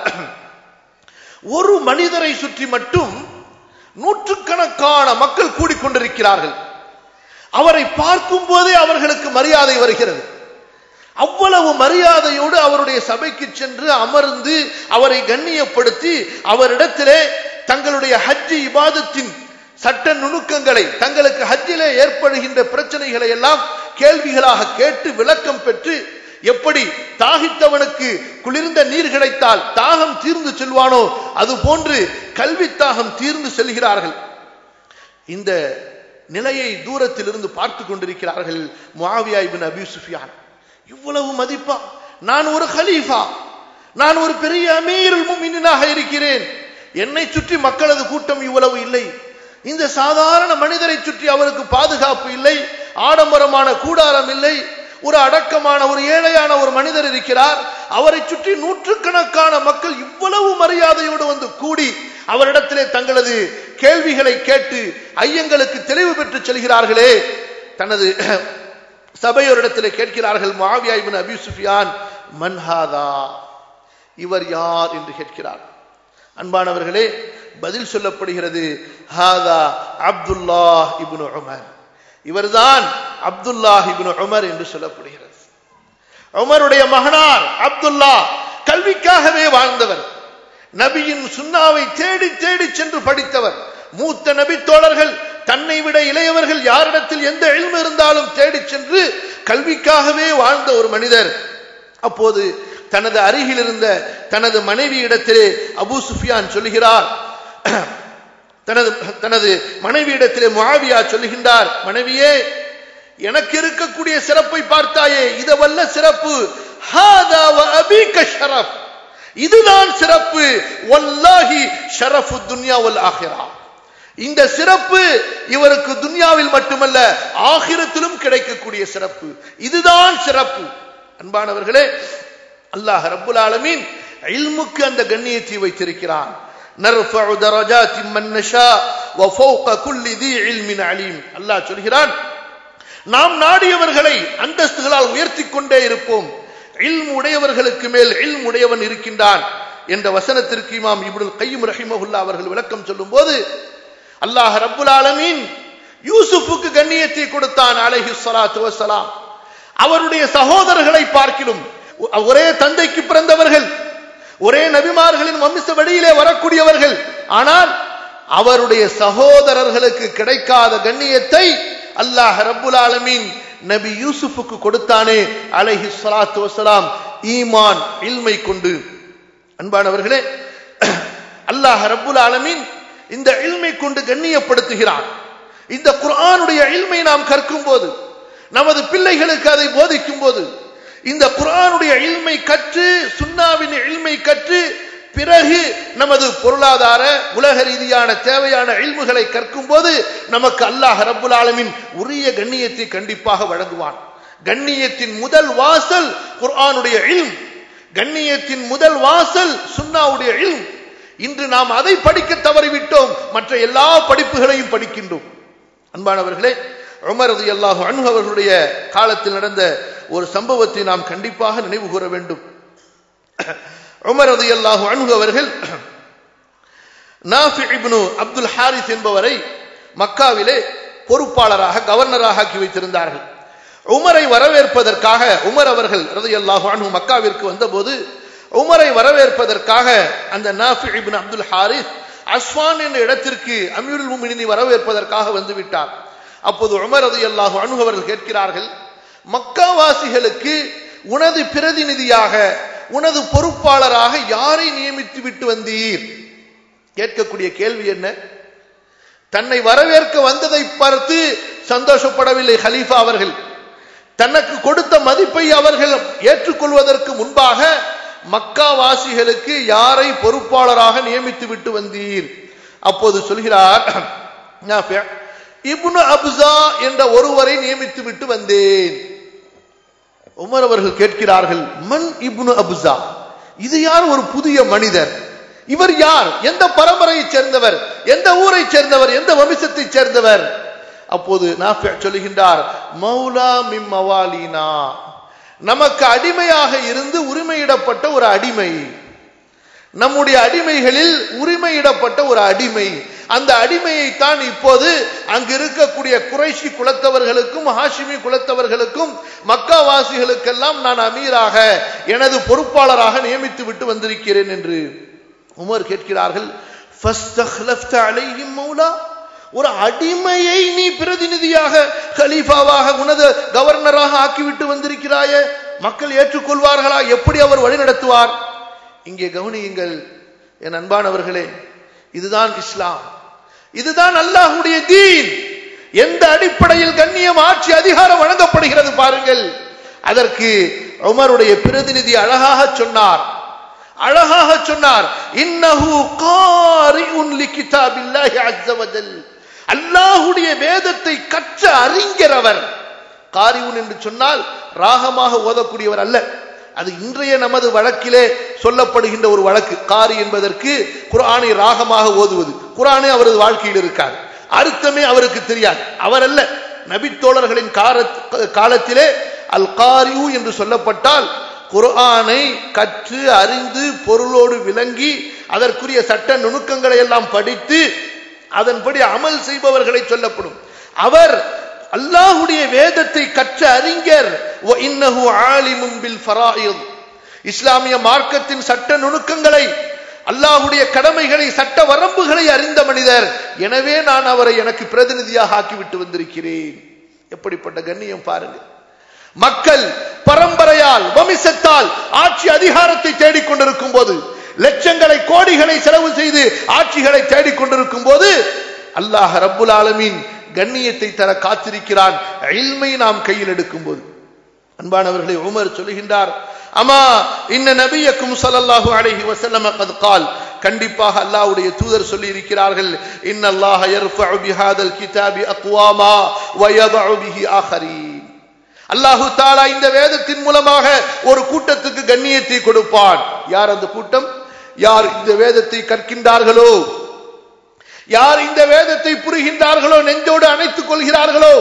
ஒரு மனிதரை சுற்றி மட்டும் நூற்றுக்கணக்கான மக்கள் கூடிக்கொண்டிருக்கிறார்கள். அவரை பார்க்கும் போதே அவர்களுக்கு மரியாதை வருகிறது. அவ்வளவு மரியாதையோடு அவருடைய சபைக்கு சென்று அமர்ந்து அவரை கண்ணியப்படுத்தி அவரிடத்திலே தங்களுடைய ஹஜ் இபாதத்தின் சட்ட நுணுக்கங்களை, தங்களுக்கு ஹஜ்ஜிலே ஏற்படுகின்ற பிரச்சனைகளை எல்லாம் கேள்விகளாக கேட்டு விளக்கம் பெற்று, எப்படி தாகித்தவனுக்கு குளிர்ந்த நீர் கிடைத்தால் தாகம் தீர்ந்து செல்வானோ அது போன்று கல்வி தாகம் தீர்ந்து செல்கிறார்கள். இந்த நிலையை தூரத்தில் இருந்து பார்த்து கொண்டிருக்கிறார்கள் முஆவியா இப்னு அபீ சுஃபியான். இவ்வளவு மதிப்பா, நான் ஒரு கலீஃபா, நான் ஒரு பெரிய அமீருல் முஃமினீனாக இருக்கிறேன், என்னை சுற்றி மக்களது கூட்டம் இவ்வளவு இல்லை, இந்த சாதாரண மனிதரை சுற்றி அவருக்கு பாதுகாப்பு இல்லை, ஆடம்பரமான கூடாரம் இல்லை, ஒரு அடக்கமான ஒரு ஏழையான ஒரு மனிதர் இருக்கிறார், அவரை சுற்றி நூற்றுக்கணக்கான மக்கள் இவ்வளவு மரியாதையோடு வந்து கூடி அவரிடத்திலே தங்களது கேள்விகளை கேட்டு ஐயங்களுக்கு தெளிவு பெற்று செல்கிறார்களே. தனது சபையோரிடத்திலே கேட்கிறார்கள், முஆவியா இப்னு அபீ சுஃபியான் மன் ஹாதா, இவர் யார் என்று கேட்கிறார். அன்பானவர்களே, பதில் சொல்லப்படுகிறது, ஹாதா அப்துல்லாஹ் இப்னு உமர், இவர்தான் அப்துல்லாஹ் இப்னு உமர் என்று சொல்லப்படுகிறது. உமருடைய மகனார் அப்துல்லா கல்விக்காகவே வாழ்ந்தவர், நபியின் சுன்னாவை தேடி தேடி சென்று படித்தவர். மூத்த நபி தோழர்கள், தன்னை விட இளையவர்கள் யாரிடத்தில் எந்த இல்மு இருந்தாலும் தேடி சென்று கல்விக்காகவே வாழ்ந்த ஒரு மனிதர். அப்போது தனது அருகில் இருந்த தனது மனைவி இடத்திலே அபூ சுஃபியான் சொல்லுகிறார், தனது தனது மனைவி இடத்திலே முஆவியா சொல்லுகின்றார், மனைவியே, எனக்கு இருக்கக்கூடிய சிறப்பை பார்த்தாயே, இதவல்ல சிறப்பு, ஹாதா வ அபீக ஷரஃப், இதுதான் சிறப்பு, வல்லாஹி ஷரஃபு துன்யா வல் ஆகிரா, இந்த சிறப்பு இவருக்கு துன்யாவில் மட்டுமல்ல ஆகிரத்திலும் கிடைக்கக்கூடிய சிறப்பு, இதுதான் சிறப்பு. அன்பானவர்களே, அல்லாஹ் ரப்புல் ஆலமீன் இல்முக்கு அந்த கண்ணியத்தை வைத்திருக்கிறான். நர்ஃபஉ தரஜாத்தி மன் நஷா வ ஃபௌக குல்லி தி இல்மின் அலீம். அல்லாஹ் சொல்கிறான், நாம் நாடியவர்களை அந்தஸ்துகளால் உயர்த்தி கொண்டே இருப்போம், இல்மு உடையவர்களுக்கு மேல் இல்மு உடையவன் இருக்கின்றான் என்ற வசனத்திற்கு இமாம் இப்னுல் கய்யிம் ரஹிமஹுல்லாஹ் அவர்கள் விளக்கம் சொல்லும் போது, அல்லாஹ் ரப்புல் ஆலமீன் யூசுஃபுக்கு கண்ணியத்தை கொடுத்தான் அலைஹி ஸலாத்து வஸலாம். அவருடைய சகோதரர்களை பார்க்கிலும், ஒரே தந்தைக்கு பிறந்தவர்கள், ஒரே நபிமார்களின் வம்ச வழியிலே வரக்கூடியவர்கள், ஆனால் அவருடைய சகோதரர்களுக்கு கிடைக்காத கண்ணியத்தை அல்லாஹ் ரப்புல் ஆலமீன் நபி யூசுஃபுக்கு கொடுத்தானே அலைஹி ஸலாத்து வஸலாம், ஈமான் இல்மை கொண்டு. அன்பானவர்களே, அல்லாஹ் ரப்புல் ஆலமீன் இந்த இல்மை கொண்டு கண்ணியப்படுத்துகிறான். இந்த குர்ஆனுடைய இல்மை நாம் கற்கும் போது, நமது பிள்ளைகளுக்கு அதை போதிக்கும் போது, இந்த குர்ஆனுடைய இல்மை கற்று, சுன்னாவின் இல்மை கற்று, பிறகு நமது பொருளாதார உலக ரீதியான தேவையான இல்முகளை கற்கும் போது நமக்கு அல்லாஹ் ரப்புல் ஆலமீன் உரிய கண்ணியத்தை கண்டிப்பாக வழங்குவான். கண்ணியத்தின் முதல் வாசல் குர்ஆனுடைய இல்ம், கண்ணியத்தின் முதல் வாசல் சுன்னாவுடைய இல்ம். இன்று நாம் அதை படிக்க தவறிவிட்டோம், மற்ற எல்லா படிப்புகளையும் படிக்கின்றோம். அன்பானவர்களே, உமர் ரலியல்லாஹு அன்ஹு அவர்களுடைய காலத்தில் நடந்த ஒரு சம்பவத்தை நாம் கண்டிப்பாக நினைவு கூற வேண்டும். உமர் ரலியல்லாஹு அன்ஹு அவர்கள் நாஃபி இப்னு அப்துல் ஹாரிஸ் என்பவரை மக்காவிலே பொறுப்பாளராக, கவர்னராக ஆக்கி வைத்திருந்தார்கள். உமரை வரவேற்பதற்காக உமர் அவர்கள் ரலியல்லாஹு அன்ஹு மக்காவிற்கு வந்தபோது உமரை வரவேற்பதற்காக அந்த நாஃபி இப்னு அப்துல் ஹாரிஸ் அஸ்வான் என்ற இடத்திற்கு அமீருல் முஃமினீனை வரவேற்பதற்காக வந்து விட்டார். அப்போது உமர் ரலியல்லாஹு அன்ஹு அவர்கள் கேட்கிறார்கள், மக்காவாசிகளுக்கு உனது பிரதிநிதியாக, உனது பொறுப்பாளராக யாரை நியமித்து விட்டு வந்தீர்? கேட்கக்கூடிய கேள்வி என்ன? தன்னை வரவேற்க வந்ததை பார்த்து சந்தோஷப்படவில்லை ஹலீஃபா அவர்கள். தனக்கு கொடுத்த மதிப்பை அவர்கள் ஏற்றுக்கொள்வதற்கு முன்பாக மக்காவாசிகளுக்கு யாரை பொறுப்பாளராக நியமித்து விட்டு வந்தீர்? அப்போது சொல்கிறார், நாஃபி' இப்னு அப்ஸா என்ற ஒருவரை நியமித்து விட்டு வந்தேன். உமர் அவர்கள் கேட்கிறார்கள், மன் இப்னு அப்ஸா, இது யார்? ஒரு புதிய மனிதர். இவர் யார்? எந்த பரம்பரையைச் சேர்ந்தவர்? எந்த ஊரைச் சேர்ந்தவர்? எந்த வம்சத்தைச் சேர்ந்தவர்? அப்போது நாஃபி' சொல்லுகின்றார், மௌலா மின் மவாலினா, நமக்கு அடிமையாக இருந்து உரிமையிடப்பட்ட ஒரு அடிமை, நம்முடைய அடிமைகளில் உரிமையிடப்பட்ட ஒரு அடிமை. அந்த அடிமையை தான் இப்போது அங்கு இருக்கக்கூடிய குறைஷி குலத்தவர்களுக்கும் ஹாஷிமி குலத்தவர்களுக்கும் மக்காவாசிகளுக்கெல்லாம் நான் அமீராக, எனது பொறுப்பாளராக நியமித்து விட்டு வந்திருக்கிறேன் என்று உமர் கேட்கிறார்கள். ஃபஸ்தக்லஃப்த அலைஹிம் மௌலா, ஒரு அடிமையை நீ பிரதிநிதியாக, கலீஃபாவாக, உனது கவர்னராக ஆக்கிவிட்டு வந்திருக்கிறாயே, மக்கள் ஏற்றுக்கொள்வார்களா? எப்படி அவர் வழி நடத்துவார்? இங்கே கவனியுங்கள் என் அன்பானவர்களே, இதுதான் இஸ்லாம், இதுதான் அல்லாஹ்வுடைய தீன். எந்த அடிப்படையில் கண்ணியம், ஆட்சி, அதிகாரம் வழங்கப்படுகிறது பாருங்கள். அதற்கு உமருடைய பிரதிநிதி அழகாக சொன்னார், அழகாக சொன்னார், இன்னஹு காரிஉன் லிகிதாபில்லாஹி அஸ்ஸ வஜல், அல்லாஹ்வுடைய வேதத்தை கற்ற அறிஞர் அவர். காரிஉன் என்று சொன்னால் ராகமாக ஓதக்கூடியவர் அல்ல, அது இன்றைய நமது வழக்கிலே சொல்லப்படுகின்ற ஒரு வழக்கு. காரி என்பதற்கு குர்ஆனை ராகமாக ஓதுவது. குர்ஆனே அவரது வாழ்க்கையில் இருக்காது, அர்த்தமே அவருக்கு தெரியாது. அவர் அல்ல, நபித்தோழர்களின் காலத்திலே அல் காரிஉ என்று சொல்லப்பட்டால் குர்ஆனை கற்று அறிந்து பொருளோடு விளங்கி அதற்குரிய சட்ட நுணுக்கங்களை எல்லாம் படித்து அதன்படி அமல் செய்பவர்களை சொல்லப்படும். அவர் அல்லாஹ்வுடைய வேதத்தை கற்ற அறிஞர். வ இன்னஹு ஆலிமுன் பில் ஃபராயித், இஸ்லாமிய மார்க்கத்தின் சட்ட நுணுக்கங்களை, அல்லாஹ்வுடைய கடமைகளை, சட்ட வரம்புகளை அறிந்த மனிதர். எனவே நான் அவரை எனக்கு பிரதிநிதியாக ஆக்கிவிட்டு வந்திருக்கிறேன். எப்படிப்பட்ட கண்ணியம் பாருங்கள். மக்கள் பரம்பரையால், வம்சத்தால் ஆட்சி அதிகாரத்தை தேடிக்கொண்டிருக்கும் போது, லட்சங்களை கோடிகளை செலவு செய்து ஆட்சிகளை தேடிக்கொண்டிருக்கும் போது, அல்லாஹ் ரப்புல் ஆலமீன் கண்ணியத்தை தர காத்திருக்கிறான், இல்மை நாம் கையில் எடுக்கும் போது. அன்பானவர்களை, உமர் சொல்லுகின்றார், அமா இன்ன நபியக்கும் ஸல்லல்லாஹு அலைஹி வஸல்லம் قد قال, கண்டிப்பாக அல்லாஹ்வுடைய தூதர் சொல்லி இருக்கிறார்கள், இன்னல்லாஹ யர்ஃபஉ பிஹாதல் கிதாபி அக்வாமா வ யதஉ பிஹி ஆகரீன். அல்லாஹு தஆலா இந்த வேதத்தின் மூலமாக ஒரு கூட்டத்துக்கு கண்ணியத்தை கொடுப்பான். யார் அந்த கூட்டம்? யார் இந்த வேதத்தை கற்கின்றார்களோ, யார் இந்த வேதத்தை புரிகின்றார்களோ, நெஞ்சோடு அணைத்துக் கொள்கிறார்களோ,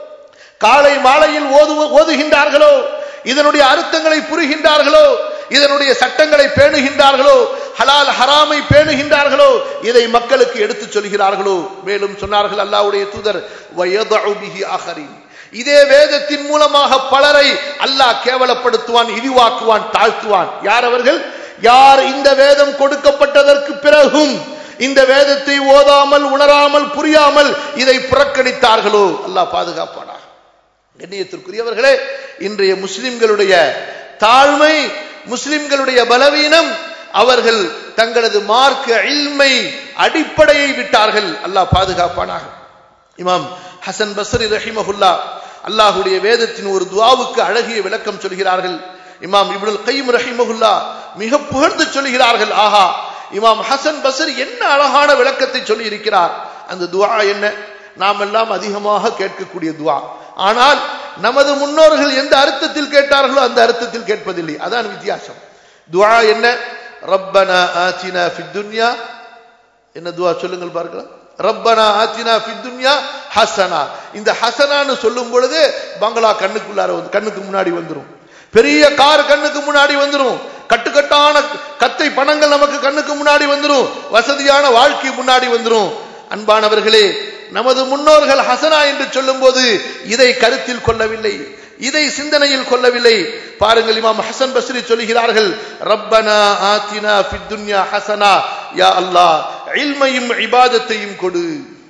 காலை மாலையில் ஓது ஓதுகின்றார்களோ, இதனுடைய அர்த்தங்களை புரிகின்றார்களோ, இதனுடைய சட்டங்களை பேணுகின்றார்களோ, ஹலால் ஹராமை பேணுகின்றார்களோ, இதை மக்களுக்கு எடுத்துச் சொல்கிறார்களோ. மேலும் சொன்னார்கள் அல்லாஹ்வுடைய தூதர், வயதஉ பிஹி ஆகரீன், இதே வேதத்தின் மூலமாக பலரை அல்லாஹ் கேவலப்படுத்துவான், இழிவாக்குவான், தாழ்த்துவான். யார் அவர்கள்? யார் இந்த வேதம் கொடுக்கப்பட்டதற்கு பிறகும் இந்த வேதத்தை ஓதாமல், உணராமல், புரியாமல் இதை புறக்கணித்தார்களோ, அல்லாஹ் பாதுகாப்பானா. கண்ணியத்திற்குரியவர்களே, இன்றைய முஸ்லிம்களுடைய தாழ்மை, முஸ்லிம்களுடைய பலவீனம், அவர்கள் தங்களது மார்க்க இல்மை அடிப்படையை விட்டார்கள். அல்லாஹ் பாதுகாப்பானாக. இமாம் ஹசன் பஸ்ரி ரஹிமஹுல்லா அல்லாஹ்வுடைய வேதத்தின் ஒரு துஆவுக்கு அழகிய விளக்கம் சொல்கிறார்கள். இமாம் இப்னுல் கய்யிம் ரஹிமஹுல்லா மிக புகழ்ந்து சொல்கிறார்கள், ஆஹா, இமாம் ஹசன் பஸ்ரி என்ன அழகான விளக்கத்தை சொல்லி இருக்கிறார். அந்த துஆ என்ன? நாம் எல்லாம் அதிகமாக கேட்கக்கூடிய துஆ, ஆனால் நமது முன்னோர்கள் எந்த அர்த்தத்தில் கேட்டார்களோ அந்த அர்த்தத்தில் கேட்பதில்லை. அதான் வித்தியாசம். துஆ என்ன? ரப்பனா ஆத்தினா ஃபித் துன்யா, என்ன துஆ சொல்லுங்கள் பார்க்கலாம். ரப்பனா ஆத்தினா ஃபித் துன்யா ஹஸனா. இந்த ஹஸனான்னு சொல்லும் பொழுது பங்களா கண்ணுக்குள்ளார வந்து கண்ணுக்கு முன்னாடி வந்துரும், பெரிய கார் கண்ணுக்கு முன்னாடி வந்துரும், கட்டுக்கட்டான கத்தை பணங்கள் நமக்கு கண்ணுக்கு முன்னாடி வந்துரும், வசதியான வாழ்க்கை முன்னாடி வந்துரும். அன்பானவர்களே, நமது முன்னோர்கள் ஹசனா என்று சொல்லும் போது இதை கருத்தில் கொள்ளவில்லை, இதை சிந்தனையில் கொள்ளவில்லை. பாருங்கள், இமாம் ஹசன் பஸ்ரி சொல்கிறார்கள், ரப்பனா ஆத்தினா ஃபித் துன்யா ஹஸனா, யா அல்லாஹ் இல்மையும் இபாதத்தையும் கொடு,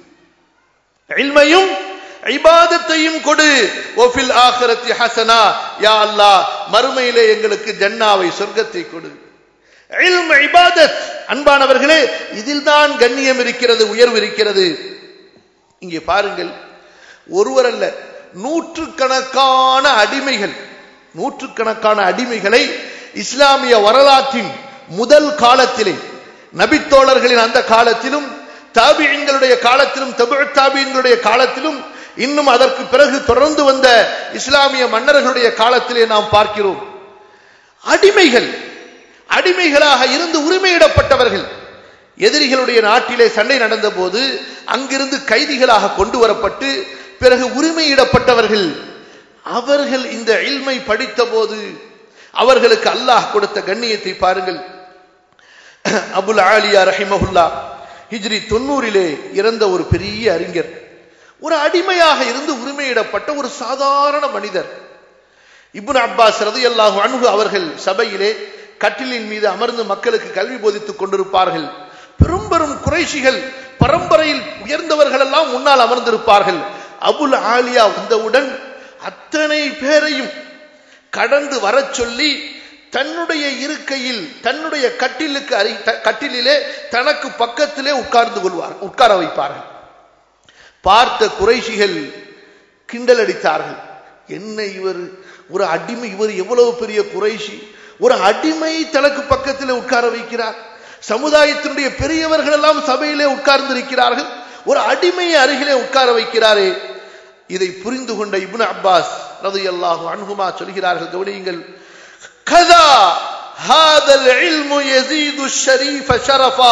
இல்மையும் இபாதத்தையும் கொடு. வஃபில் ஆகிரத்தி ஹஸனா, யா அல்லாஹ் மறுமையிலே எங்களுக்கு ஜன்னாவை, சொர்க்கத்தை கொடு. இல்ம் இபாதத், அன்பானவர்களே, இதில்தான் கண்ணியம் இருக்கிறது, உயர்வு இருக்கிறது. இங்கே பாருங்கள், ஒருவர் அல்ல, நூற்றுக்கணக்கான அடிமைகள், நூற்றுக்கணக்கான அடிமைகளை இஸ்லாமிய வரலாற்றின் முதல் காலத்திலே, நபித்தோழர்களின் அந்த காலத்திலும் தாபிஈன்களுடைய காலத்திலும் தபுஉ தாபிஈன்களுடைய காலத்திலும் இன்னும் அதற்கு பிறகு தொடர்ந்து வந்த இஸ்லாமிய மன்னர்களுடைய காலத்திலே நாம் பார்க்கிறோம். அடிமைகள் அடிமைகளாக இருந்து உரிமையிடப்பட்டவர்கள் எதிரிகளுடைய நாட்டிலே சண்டை நடந்த போது அங்கிருந்து கைதிகளாக கொண்டு வரப்பட்டு பிறகு உரிமையிடப்பட்டவர்கள். அவர்கள் இந்த இல்மை படித்த போது அவர்களுக்கு அல்லாஹ் கொடுத்த கண்ணியத்தை பாருங்கள். அபுல் ஆலியா ரஹிமஹுல்லா ஹிஜ்ரி தொண்ணூறிலே இறந்த ஒரு பெரிய அறிஞர், ஒரு அடிமையாக இருந்து உரிமையிடப்பட்ட ஒரு சாதாரண மனிதர். இப்னு அப்பாஸ் ரலியல்லாஹு அன்ஹு அவர்கள் சபையிலே கட்டிலின் மீது அமர்ந்து மக்களுக்கு கல்வி போதித்துக் கொண்டிருப்பார்கள். பெரும் பெரும் குறைஷிகள், பரம்பரையில் உயர்ந்தவர்கள் எல்லாம் முன்னால் அமர்ந்திருப்பார்கள். அபுல் ஆலியா வந்தவுடன் அத்தனை பேரையும் கடந்து வர சொல்லி தன்னுடைய இருக்கையில் தன்னுடைய கட்டிலுக்கு அரி கட்டிலே தனக்கு பக்கத்திலே உட்கார்ந்து கொள்வார் உட்கார வைப்பார்கள். பார்த்த குறைஷிகள் கிண்டல் அடித்தார்கள். என்ன இவர் ஒரு அடிமை, இவர் எவ்வளவு பெரிய குறைஷி, ஒரு அடிமை தனக்கு பக்கத்திலே உட்கார வைக்கிறார். சமுதாயத்தினுடைய பெரியவர்கள் எல்லாம் சபையிலே உட்கார்ந்து இருக்கிறார்கள், ஒரு அடிமையை அருகிலே உட்கார வைக்கிறாரே. இதை புரிந்து கொண்ட இப்னு அப்பாஸ் ரலியல்லாஹு அன்ஹுமா சொல்கிறார்கள், கவனியுங்கள். கதா ஹாதல் இல்மு யஸீது ஷரீஃப ஷரஃபா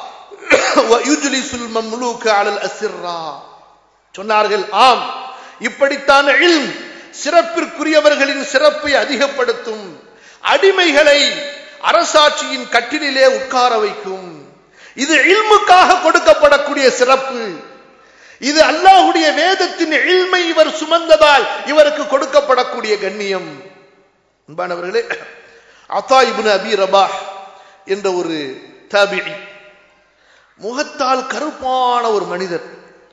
வ யுஜ்லிசுல் மம்லூக அலல் அஸ்ரா. சொன்னார்கள், ஆம், இப்படித்தான் இல்ம் சிறப்பிற்குரியவர்களின் சிறப்பை அதிகப்படுத்தும், அடிமைகளை அரசாட்சியின் கட்டிலே உட்கார வைக்கும். இது இல்முக்காக கொடுக்கப்படக்கூடிய சிறப்பு. இது அல்லாஹ்வுடைய வேதத்தின் இல்மை இவர் சுமந்ததால் இவருக்கு கொடுக்கப்படக்கூடிய கண்ணியம். அன்பானவர்களே, அத்தா இப்னு அபி ரபாஹ் என்ற ஒரு தாபிஈ, முகத்தால் கருப்பான ஒரு மனிதர்.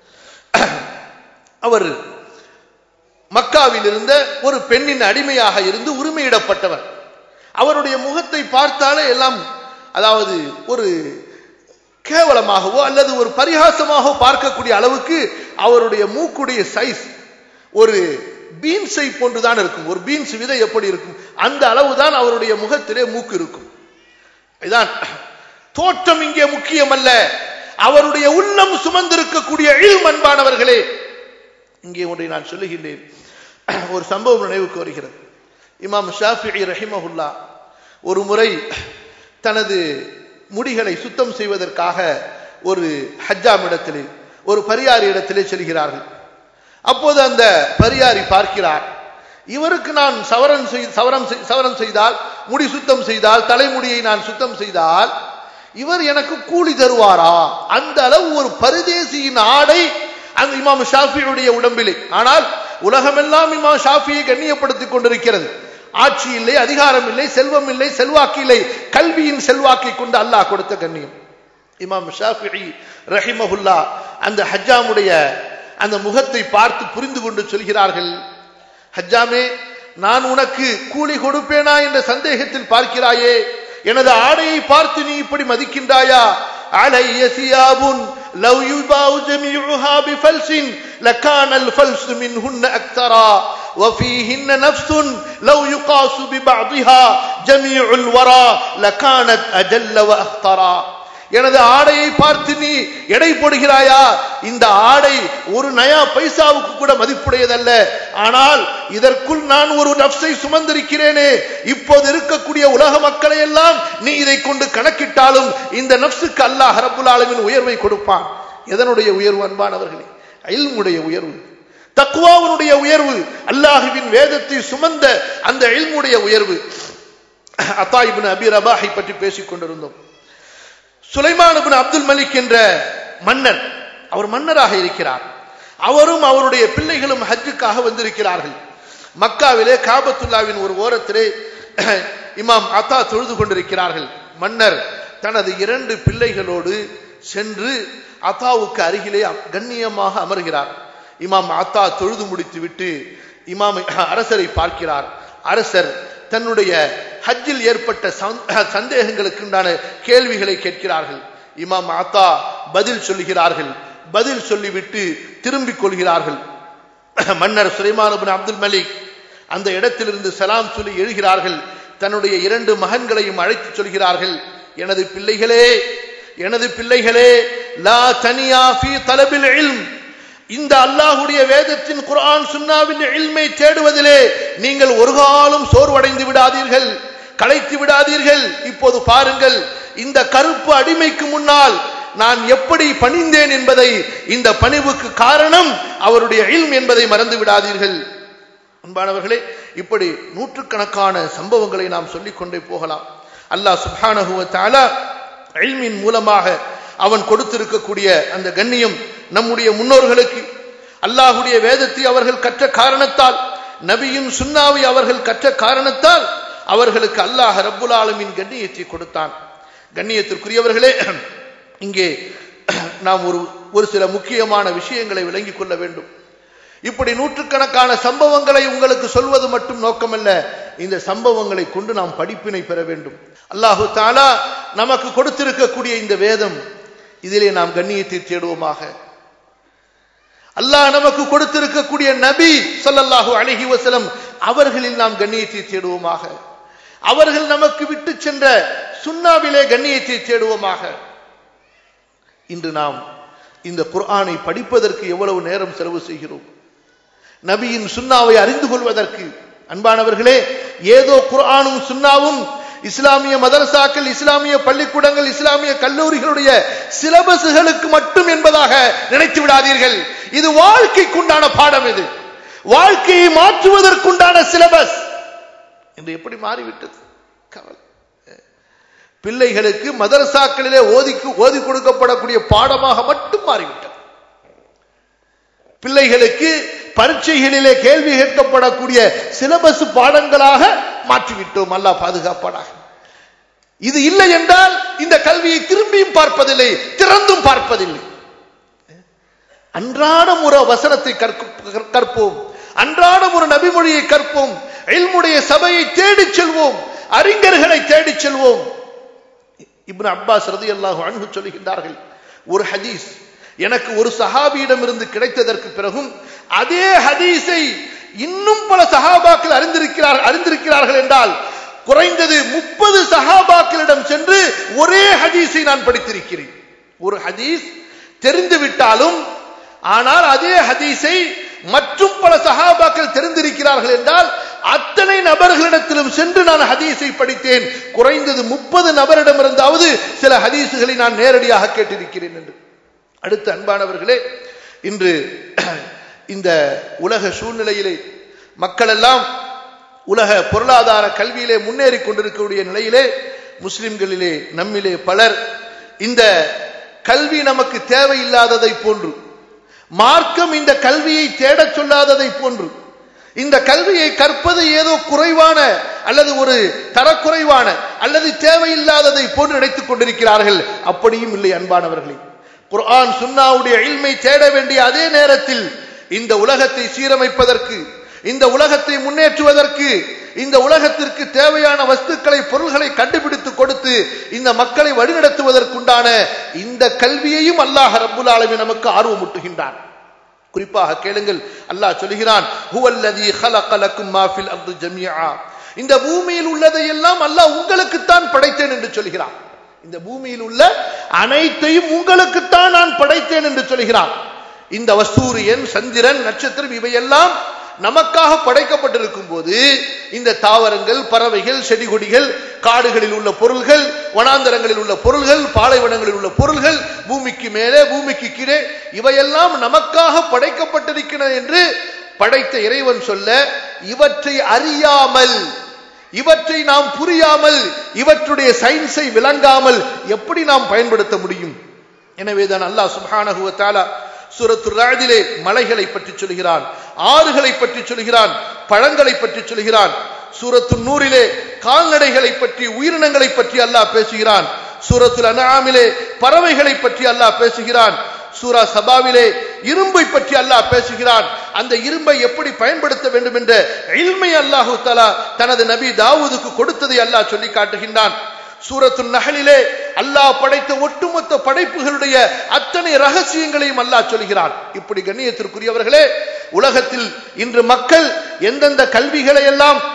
அவர் மக்காவில் இருந்த ஒரு பெண்ணின் அடிமையாக இருந்து உரிமையிடப்பட்டவர். அவருடைய முகத்தை பார்த்தாலே எல்லாம், அதாவது ஒரு கேவலமாகவோ அல்லது ஒரு பரிகாசமாகவோ பார்க்கக்கூடிய அளவுக்கு அவருடைய மூக்குடைய சைஸ் ஒரு பீன்ஸை போன்றுதான் இருக்கும். ஒரு பீன்ஸ் விதை எப்படி இருக்கும் அந்த அளவுதான் அவருடைய முகத்திலே மூக்கு இருக்கும். இதான் தோற்றம் இங்கே முக்கியம் அல்ல, அவருடைய உள்ளம் சுமந்திருக்கக்கூடிய இல்ம். அன்பானவர்களே, இங்கே ஒன்றை நான் சொல்லுகின்றேன். ஒரு சம்பவம் நினைவுக்கு வருகிறது. இமாம் ஷாஃபிஈ ரஹிமஹுல்லா ஒரு முறை தனது முடிகளை சுத்தம் செய்வதற்காக ஒரு ஹஜ்ஜாம் இடத்திலே, ஒரு பரியாரி இடத்திலே செல்கிறார்கள். அப்போது அந்த பரியாரி பார்க்கிறார், இவருக்கு நான் சவரம் சவரம் சவரம் செய்தால், முடி சுத்தம் செய்தால், தலைமுடியை நான் சுத்தம் செய்தால் இவர் எனக்கு கூலி தருவாரா? அந்த அளவு ஒரு பரதேசியின் ஆடை அந்த இமாம் ஷாஃபியுடைய உடம்பிலே. ஆனால் உலகமெல்லாம் இமாம் ஷாஃபியை கண்ணியப்படுத்திக் கொண்டிருக்கிறது. ஆட்சி இல்லை, அதிகாரம் இல்லை, செல்வம் இல்லை, செல்வாக்கு இல்லை, கல்வியின் செல்வாக்கை கொண்டு அல்லாஹ் கொடுத்த கண்ணியம். இமாம் ஷாஃபிஈ ரஹிமஹுல்லா அந்த ஹஜ்ஜாமுடைய அந்த முகத்தை பார்த்து புரிந்து கொண்டு சொல்கிறார்கள், ஹஜ்ஜாமே, நான் உனக்கு கூலி கொடுப்பேனா என்ற சந்தேகத்தில் பார்க்கிறாயே, எனது ஆடையை பார்த்து நீ இப்படி மதிக்கின்றாயா? அலைய சியாபுன் லவ் யுபாஉ ஜமீஉஹா பிஃபல்ஸின் லகானல் ஃபல்ஸ் மின்ஹுன்ன அக்தரா وفيهن نفس لو يقاس ببعضها جميع الورى لكانت أجل وأخطرا. எனது ஆடையை பார்த்து நீ எடை போடுகிறாயா? இந்த ஆடை ஒரு நயா பைசாவுக்கு கூட மதிப்புடையதல்ல. ஆனால் இதற்குள் நான் ஒரு நஃப்ஸை சுமந்திருக்கிறேனே, இப்போது இருக்கக்கூடிய உலக மக்களை எல்லாம் நீ இதை கொண்டு கணக்கிட்டாலும் இந்த நஃப்ஸுக்கு அல்லாஹ் ரப்புல் ஆலமீன் உயர்வை கொடுப்பான். எதனுடைய உயர்வு அன்பானவர்களே? இல்முடைய உயர்வு, தக்வாவுடைய உயர்வு, அல்லாஹ்வின் வேதத்தை சுமந்த அந்த இல்முடைய உயர்வு. அத்தா இப்னு அபி ரபாஹை பற்றி பேசிக் கொண்டிருந்தோம். சுலைமான் இப்னு அப்துல் மலிக் என்ற மன்னர், அவர் மன்னராக இருக்கிறார். அவரும் அவருடைய பிள்ளைகளும் ஹஜ்ஜுக்காக வந்திருக்கிறார்கள். மக்காவிலே காபத்துல்லாவின் ஒரு ஓரத்திலே இமாம் அத்தா தொழுது கொண்டிருக்கிறார்கள். மன்னர் தனது இரண்டு பிள்ளைகளோடு சென்று அத்தாவுக்கு அருகிலே கண்ணியமாக அமர்கிறார். இமாம் அத்தா தொழுது முடித்து விட்டு இமாம் அரசரை பார்க்கிறார். அரசர் தன்னுடைய ஹஜ்ஜில் ஏற்பட்ட சந்தேகங்களுக்கு உண்டான கேள்விகளை கேட்கிறார்கள். இமாம் அத்தா பதில் சொல்லுகிறார்கள். பதில் சொல்லிவிட்டு திரும்பிக் கொள்கிறார்கள். மன்னர் சுலைமான் இப்னு அப்துல் மலிக் அந்த இடத்திலிருந்து சலாம் சொல்லி எழுகிறார்கள். தன்னுடைய இரண்டு மகன்களையும் அழைத்து சொல்கிறார்கள், எனது பிள்ளைகளே, எனது பிள்ளைகளே, லா தனியா ஃபீ தலபில் இல்ம், இந்த அல்லாஹ்வுடைய வேதத்தின் குர்ஆன் சுன்னாவின் இல்மை தேடுவதிலே நீங்கள் ஒரு காலம் சோர்வடைந்து விடாதீர்கள், களைத்து விடாதீர்கள். இப்போது பாருங்கள், இந்த கருப்பு அடிமைக்கு முன்னால் நான் எப்படி பணிந்தேன் என்பதை, இந்த பணிவுக்கு காரணம் அவருடைய இல்ம் என்பதை மறந்து விடாதீர்கள். அன்பானவர்களே, இப்படி நூற்றுக்கணக்கான சம்பவங்களை நாம் சொல்லிக் கொண்டே போகலாம். அல்லாஹ் சுப்ஹானஹு வ தஆலா இல்மின் மூலமாக அவன் கொடுத்திருக்கக்கூடிய அந்த கண்ணியம் நம்முடைய முன்னோர்களுக்கு அல்லாஹ்வுடைய வேதத்தை அவர்கள் கற்ற காரணத்தால், நபியின் சுன்னாவை அவர்கள் கற்ற காரணத்தால் அவர்களுக்கு அல்லாஹ் ரப்புல் ஆலமீன் கண்ணியத்தை கொடுத்தான். கண்ணியத்திற்குரியவர்களே, இங்கே நாம் ஒரு ஒரு சில முக்கியமான விஷயங்களை விளங்கிக் கொள்ள வேண்டும். இப்படி நூற்றுக்கணக்கான சம்பவங்களை உங்களுக்கு சொல்வது மட்டும் நோக்கமல்ல, இந்த சம்பவங்களை கொண்டு நாம் படிப்பினை பெற வேண்டும். அல்லாஹு தஆலா நமக்கு கொடுத்திருக்கக்கூடிய இந்த வேதம், இதிலே நாம் கண்ணியத்தை தேடுவோமாக. அல்லாஹ் நமக்கு கொடுத்திருக்கக்கூடிய நபி ஸல்லல்லாஹு அலைஹி வஸல்லம் அவர்களில் நாம் கண்ணியத்தை தேடுவோமாக. அவர்கள் நமக்கு விட்டு சென்ற சுன்னாவிலே கண்ணியத்தை தேடுவோமாக. இன்று நாம் இந்த குர்ஆனை படிப்பதற்கு எவ்வளவு நேரம் செலவு செய்கிறோம், நபியின் சுன்னாவை அறிந்து கொள்வதற்கு. அன்பானவர்களே, ஏதோ குர்ஆனும் சுன்னாவும் இஸ்லாமிய மதரசாக்கள், இஸ்லாமிய பள்ளிக்கூடங்கள், இஸ்லாமிய கல்லூரிகளுடைய சிலபஸ்களுக்கு மட்டும் என்பதாக நினைத்து விடாதீர்கள். இது வாழ்க்கைக்குண்டான பாடம். இது வாழ்க்கையை மாற்றுவதற்குண்டான சிலபஸ் என்று எப்படி மாறிவிட்டது. பிள்ளைகளுக்கு மதரசாக்களிலே ஓதி ஓதி கொடுக்கப்படக்கூடிய பாடமாக மட்டும் மாறிவிட்டது. பிள்ளைகளுக்கு பரீட்சைகளிலே கேள்வி கேட்கப்படக்கூடிய சிலபஸ் பாடங்களாக மாற்றிவிட்டோம். அல்லாஹ் பாதுகாப்பானாக. இது இல்லை என்றால் இந்த கல்வியை திரும்பியும் பார்ப்பதில்லை, திறந்தும் பார்ப்பதில்லை. அன்றாடம் ஒரு வசனத்தை கற்போம், அன்றாடம் ஒரு நபிமொழியை கற்போம், இல்முடைய சபையை தேடிச் செல்வோம், அறிஞர்களை தேடிச் செல்வோம். இப்னு அப்பாஸ் ரலியல்லாஹு அன்ஹு சொல்லுகின்றார்கள், ஒரு ஹதீஸ் எனக்கு ஒரு சஹாபியிடம் இருந்து கிடைத்ததற்கு பிறகும் அதே ஹதீஸை இன்னும் பல சஹாபாக்கள் அறிந்திருக்கிறார்கள் அறிந்திருக்கிறார்கள் என்றால் குறைந்தது முப்பது சஹாபாக்களிடம் சென்று ஒரே ஹதீஸை நான் படித்திருக்கிறேன். ஒரு ஹதீஸ் தெரிந்து விட்டாலும் ஆனால் அதே ஹதீஸை மற்றும் பல சஹாபாக்கள் தெரிந்திருக்கிறார்கள் என்றால் அத்தனை நபர்களிடத்திலும் சென்று நான் ஹதீஸை படித்தேன். குறைந்தது முப்பது நபரிடமிருந்தாவது சில ஹதீஸுகளை நான் நேரடியாக கேட்டிருக்கிறேன் என்று. அடுத்த அன்பானவர்களே, இன்று இந்த உலக சூழ்நிலையிலே மக்கள் எல்லாம் உலக பொருளாதார கல்வியிலே முன்னேறி கொண்டிருக்கக்கூடிய நிலையிலே முஸ்லிம்களிலே நம்மிலே பலர் இந்த கல்வி நமக்கு தேவையில்லாததை போன்று, மார்க்கம் இந்த கல்வியை தேடச் சொல்லாததை போன்று, இந்த கல்வியை கற்பது ஏதோ குறைவான அல்லது ஒரு தரக்குறைவான அல்லது தேவையில்லாததை போன்று நினைத்துக் கொண்டிருக்கிறார்கள். அப்படியும் இல்லை அன்பானவர்களே. குர்ஆன் சுன்னாவுடைய இல்மை தேட வேண்டிய அதே நேரத்தில் இந்த உலகத்தை சீரமைப்பதற்கு, இந்த உலகத்தை முன்னேற்றுவதற்கு, இந்த உலகத்திற்கு தேவையான வஸ்துக்களை, பொருள்களை கண்டுபிடித்து கொடுத்து இந்த மக்களை வழிநடத்துவதற்குண்டான இந்த கல்வியையும் அல்லாஹ் ரப்புல் ஆலமீன் நமக்கு ஆர்வமூட்டுகின்றான். குறிப்பாக கேளுங்கள், அல்லாஹ் சொல்கிறான், ஹுவல்லதீ خلق لكم ما في الارض جميعا, இந்த பூமியில் உள்ளதை எல்லாம் அல்லாஹ் உங்களுக்குத்தான் படைத்தேன் என்று சொல்கிறான். இந்த பூமியில் உள்ள அனைத்தையும் உங்களுக்குத்தான் நான் படைத்தேன் என்று சொல்கிறான். இந்த சூரியன், சந்திரன், நட்சத்திரம் இவையெல்லாம் நமக்காக படைக்கப்பட்டிருக்கும் போது இந்த தாவரங்கள், பறவைகள், செடி கொடிகள், காடுகளில் உள்ள பொருள்கள், வனாந்தரங்களில் உள்ள பொருள்கள், பாலைவனங்களில் உள்ள பொருள்கள், பூமிக்கு மேலே பூமிக்கு கீழே இவையெல்லாம் நமக்காக படைக்கப்பட்டிருக்கின்றன என்று படைத்த இறைவன் சொல்ல, இவற்றை அறியாமல், இவற்றை நாம் புரியாமல், இவற்றுடைய சயின்ஸை விளங்காமல் எப்படி நாம் பயன்படுத்த முடியும்? எனவேதான் அல்லாஹ் சுப்ஹானஹு வ தஆலா சூரத்துர் ரஅதிலே மலைகளை பற்றி சொல்கிறான், ஆறுகளை பற்றி சொல்கிறான், பழங்களை பற்றி சொல்கிறான். சூரத்துன் நூரிலே கால்நடைகளை பற்றி, உயிரினங்களை பற்றி அல்லாஹ் பேசுகிறான். சூரத்துல் அன்ஆமிலே பறவைகளை பற்றி அல்லாஹ் பேசுகிறான். சூரா சபாவிலே இரும்பை பற்றி அல்லாஹ் பேசுகிறான். அந்த இரும்பை எப்படி பயன்படுத்த வேண்டும் என்ற இல்மை அல்லாஹு தஆலா தனது நபி தாவூதுக்கு கொடுத்ததை அல்லாஹ் சொல்லி காட்டுகின்றான். சூரத்துன் நஹ்லிலே அல்லாஹ் படைத்த ஒட்டுமொத்த படைப்புகளுடைய அத்தனை ரகசியங்களையும் அல்லாஹ் சொல்கிறான். இப்படி கண்ணியத்திற்குரியவர்களே, உலகத்தில் இன்று மக்கள் எந்தெந்த கல்விகளை எல்லாம்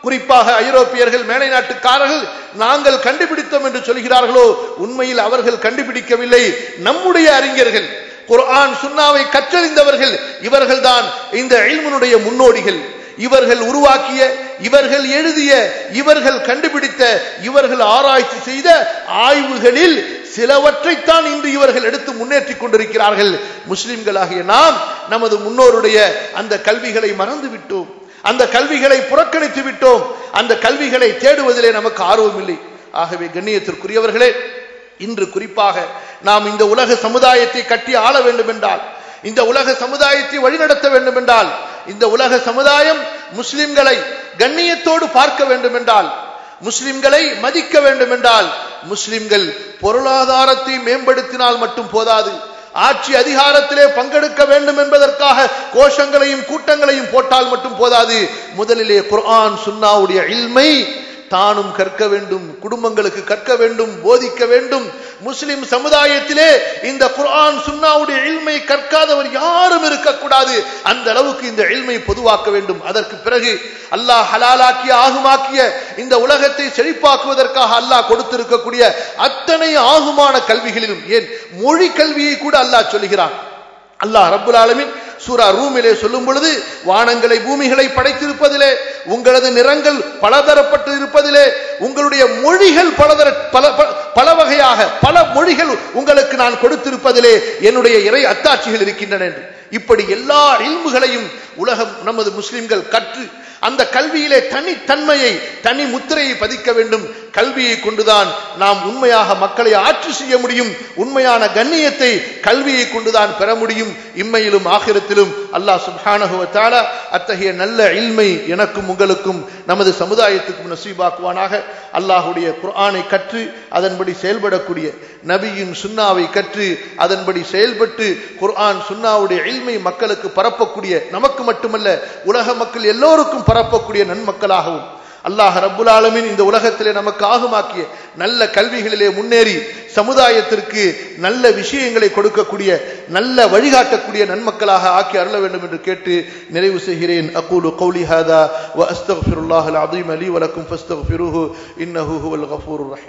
குறிப்பாக ஐரோப்பியர்கள், மேலை நாட்டுக்காரர்கள் நாங்கள் கண்டுபிடித்தோம் என்று சொல்கிறார்களோ, உண்மையில் அவர்கள் கண்டுபிடிக்கவில்லை. நம்முடைய அறிஞர்கள், குர்ஆன் சுன்னாவை கற்றறிந்தவர்கள், இவர்கள்தான் இந்த இல்முனுடைய முன்னோடிகள். இவர்கள் உருவாக்கிய, இவர்கள் எழுதிய, இவர்கள் கண்டுபிடித்த, இவர்கள் ஆராய்ச்சி செய்த ஆய்வுகளில் சிலவற்றைத்தான் இன்று இவர்கள் எடுத்து முன்னேற்றிக் கொண்டிருக்கிறார்கள். முஸ்லிம்களாகிய நாம் நமது முன்னோருடைய அந்த கல்விகளை மறந்து விட்டோம், அந்த கல்விகளை புறக்கணித்து விட்டோம், அந்த கல்விகளை தேடுவதிலே நமக்கு ஆர்வம் இல்லை. ஆகவே கண்ணியத்திற்குரியவர்களே, இன்று குறிப்பாக நாம் இந்த உலக சமுதாயத்தை கட்டி ஆள வேண்டும் என்றால், இந்த உலக சமுதாயத்தை வழிநடத்த வேண்டும் என்றால், இந்த உலக சமுதாயம் முஸ்லிம்களை கண்ணியத்தோடு பார்க்க வேண்டும் என்றால், முஸ்லிம்களை மதிக்க வேண்டும் என்றால், முஸ்லிம்கள் பொருளாதாரத்தை மேம்படுத்தினால் மட்டும் போதாது, ஆட்சி அதிகாரத்திலே பங்கெடுக்க வேண்டும் என்பதற்காக கோஷங்களையும் கூட்டங்களையும் போட்டால் மட்டும் போதாது. முதலிலே குர்ஆன் சுன்னாவுடைய இல்மை தானும் கற்க வேண்டும், குடும்பங்களுக்கு கற்க வேண்டும், போதிக்க வேண்டும். முஸ்லிம் சமுதாயத்திலே இந்த குர்ஆன் சுன்னாவுடைய இல்மை கற்காதவர் யாரும் இருக்கக்கூடாது. அந்த அளவுக்கு இந்த இல்மை பொதுவாக்க வேண்டும். அதற்கு பிறகு அல்லாஹ் ஹலாலாக்கிய, ஆகுமாக்கிய இந்த உலகத்தை செழிப்பாக்குவதற்காக அல்லாஹ் கொடுத்திருக்கக்கூடிய அத்தனை ஆகுமான கல்விகளிலும், ஏன் மொழி கல்வியை கூட அல்லாஹ் சொல்கிறான். அல்லாஹ் ரப்புல் ஆலமீன் சூரா ரூமிலே சொல்லும் பொழுது, வானங்களை பூமிகளை படைத்திருப்பதிலே, உங்களது நிறங்கள் பலதரப்பட்டு இருப்பதிலே, உங்களுடைய மொழிகள் பலதர பல பல வகையாக பல மொழிகள் உங்களுக்கு நான் கொடுத்திருப்பதிலே என்னுடைய இறை அத்தாட்சிகள் இருக்கின்றன என்று, இப்படி எல்லா இல்முகளையும் உலகம் நமது முஸ்லிம்கள் கற்று அந்த கல்வியிலே தனித்தன்மையை, தனி முத்திரையை பதிக்க வேண்டும். கல்வியை கொண்டுதான் நாம் உண்மையாக மக்களை ஆட்சி செய்ய முடியும். உண்மையான கண்ணியத்தை கல்வியை கொண்டுதான் பெற முடியும். இம்மையிலும் ஆகிரத்திலும் அல்லாஹ் சுப்ஹானஹு வ தஆலா அத்தகைய நல்ல இல்மை எனக்கும் உங்களுக்கும் நமது சமுதாயத்துக்கும் நசீபாக்குவானாக. அல்லாஹ்வுடைய குர்ஆனை கற்று அதன்படி செயல்படக்கூடிய, நபியின் சுன்னாவை கற்று அதன்படி செயல்பட்டு குர்ஆன் சுன்னாவுடைய இல்மை மக்களுக்கு பரப்பக்கூடிய, நமக்கு மட்டுமல்ல உலக மக்கள் எல்லோருக்கும் பரப்பக்கூடிய நன்மக்களாகவும் அல்லாஹ் ரப்புல் ஆலமீன் இந்த உலகத்திலே நமக்கு ஆகுமாக்கிய நல்ல கல்விகளிலே முன்னேறி சமுதாயத்திற்கு நல்ல விஷயங்களை கொடுக்கக்கூடிய, நல்ல வழிகாட்டக்கூடிய நன்மக்களாக ஆக்கி அருள வேண்டும் என்று கேட்டு நிறைவு செய்கிறேன். அகூலு கௌலி ஹாதா வ அஸ்தக்ஃபிருல்லாஹல் அஸீம் லீ வ லக்கும் ஃபஸ்தக்ஃபிருஹு இன்னஹு ஹுவல் கஃபூருர் ரஹீம்.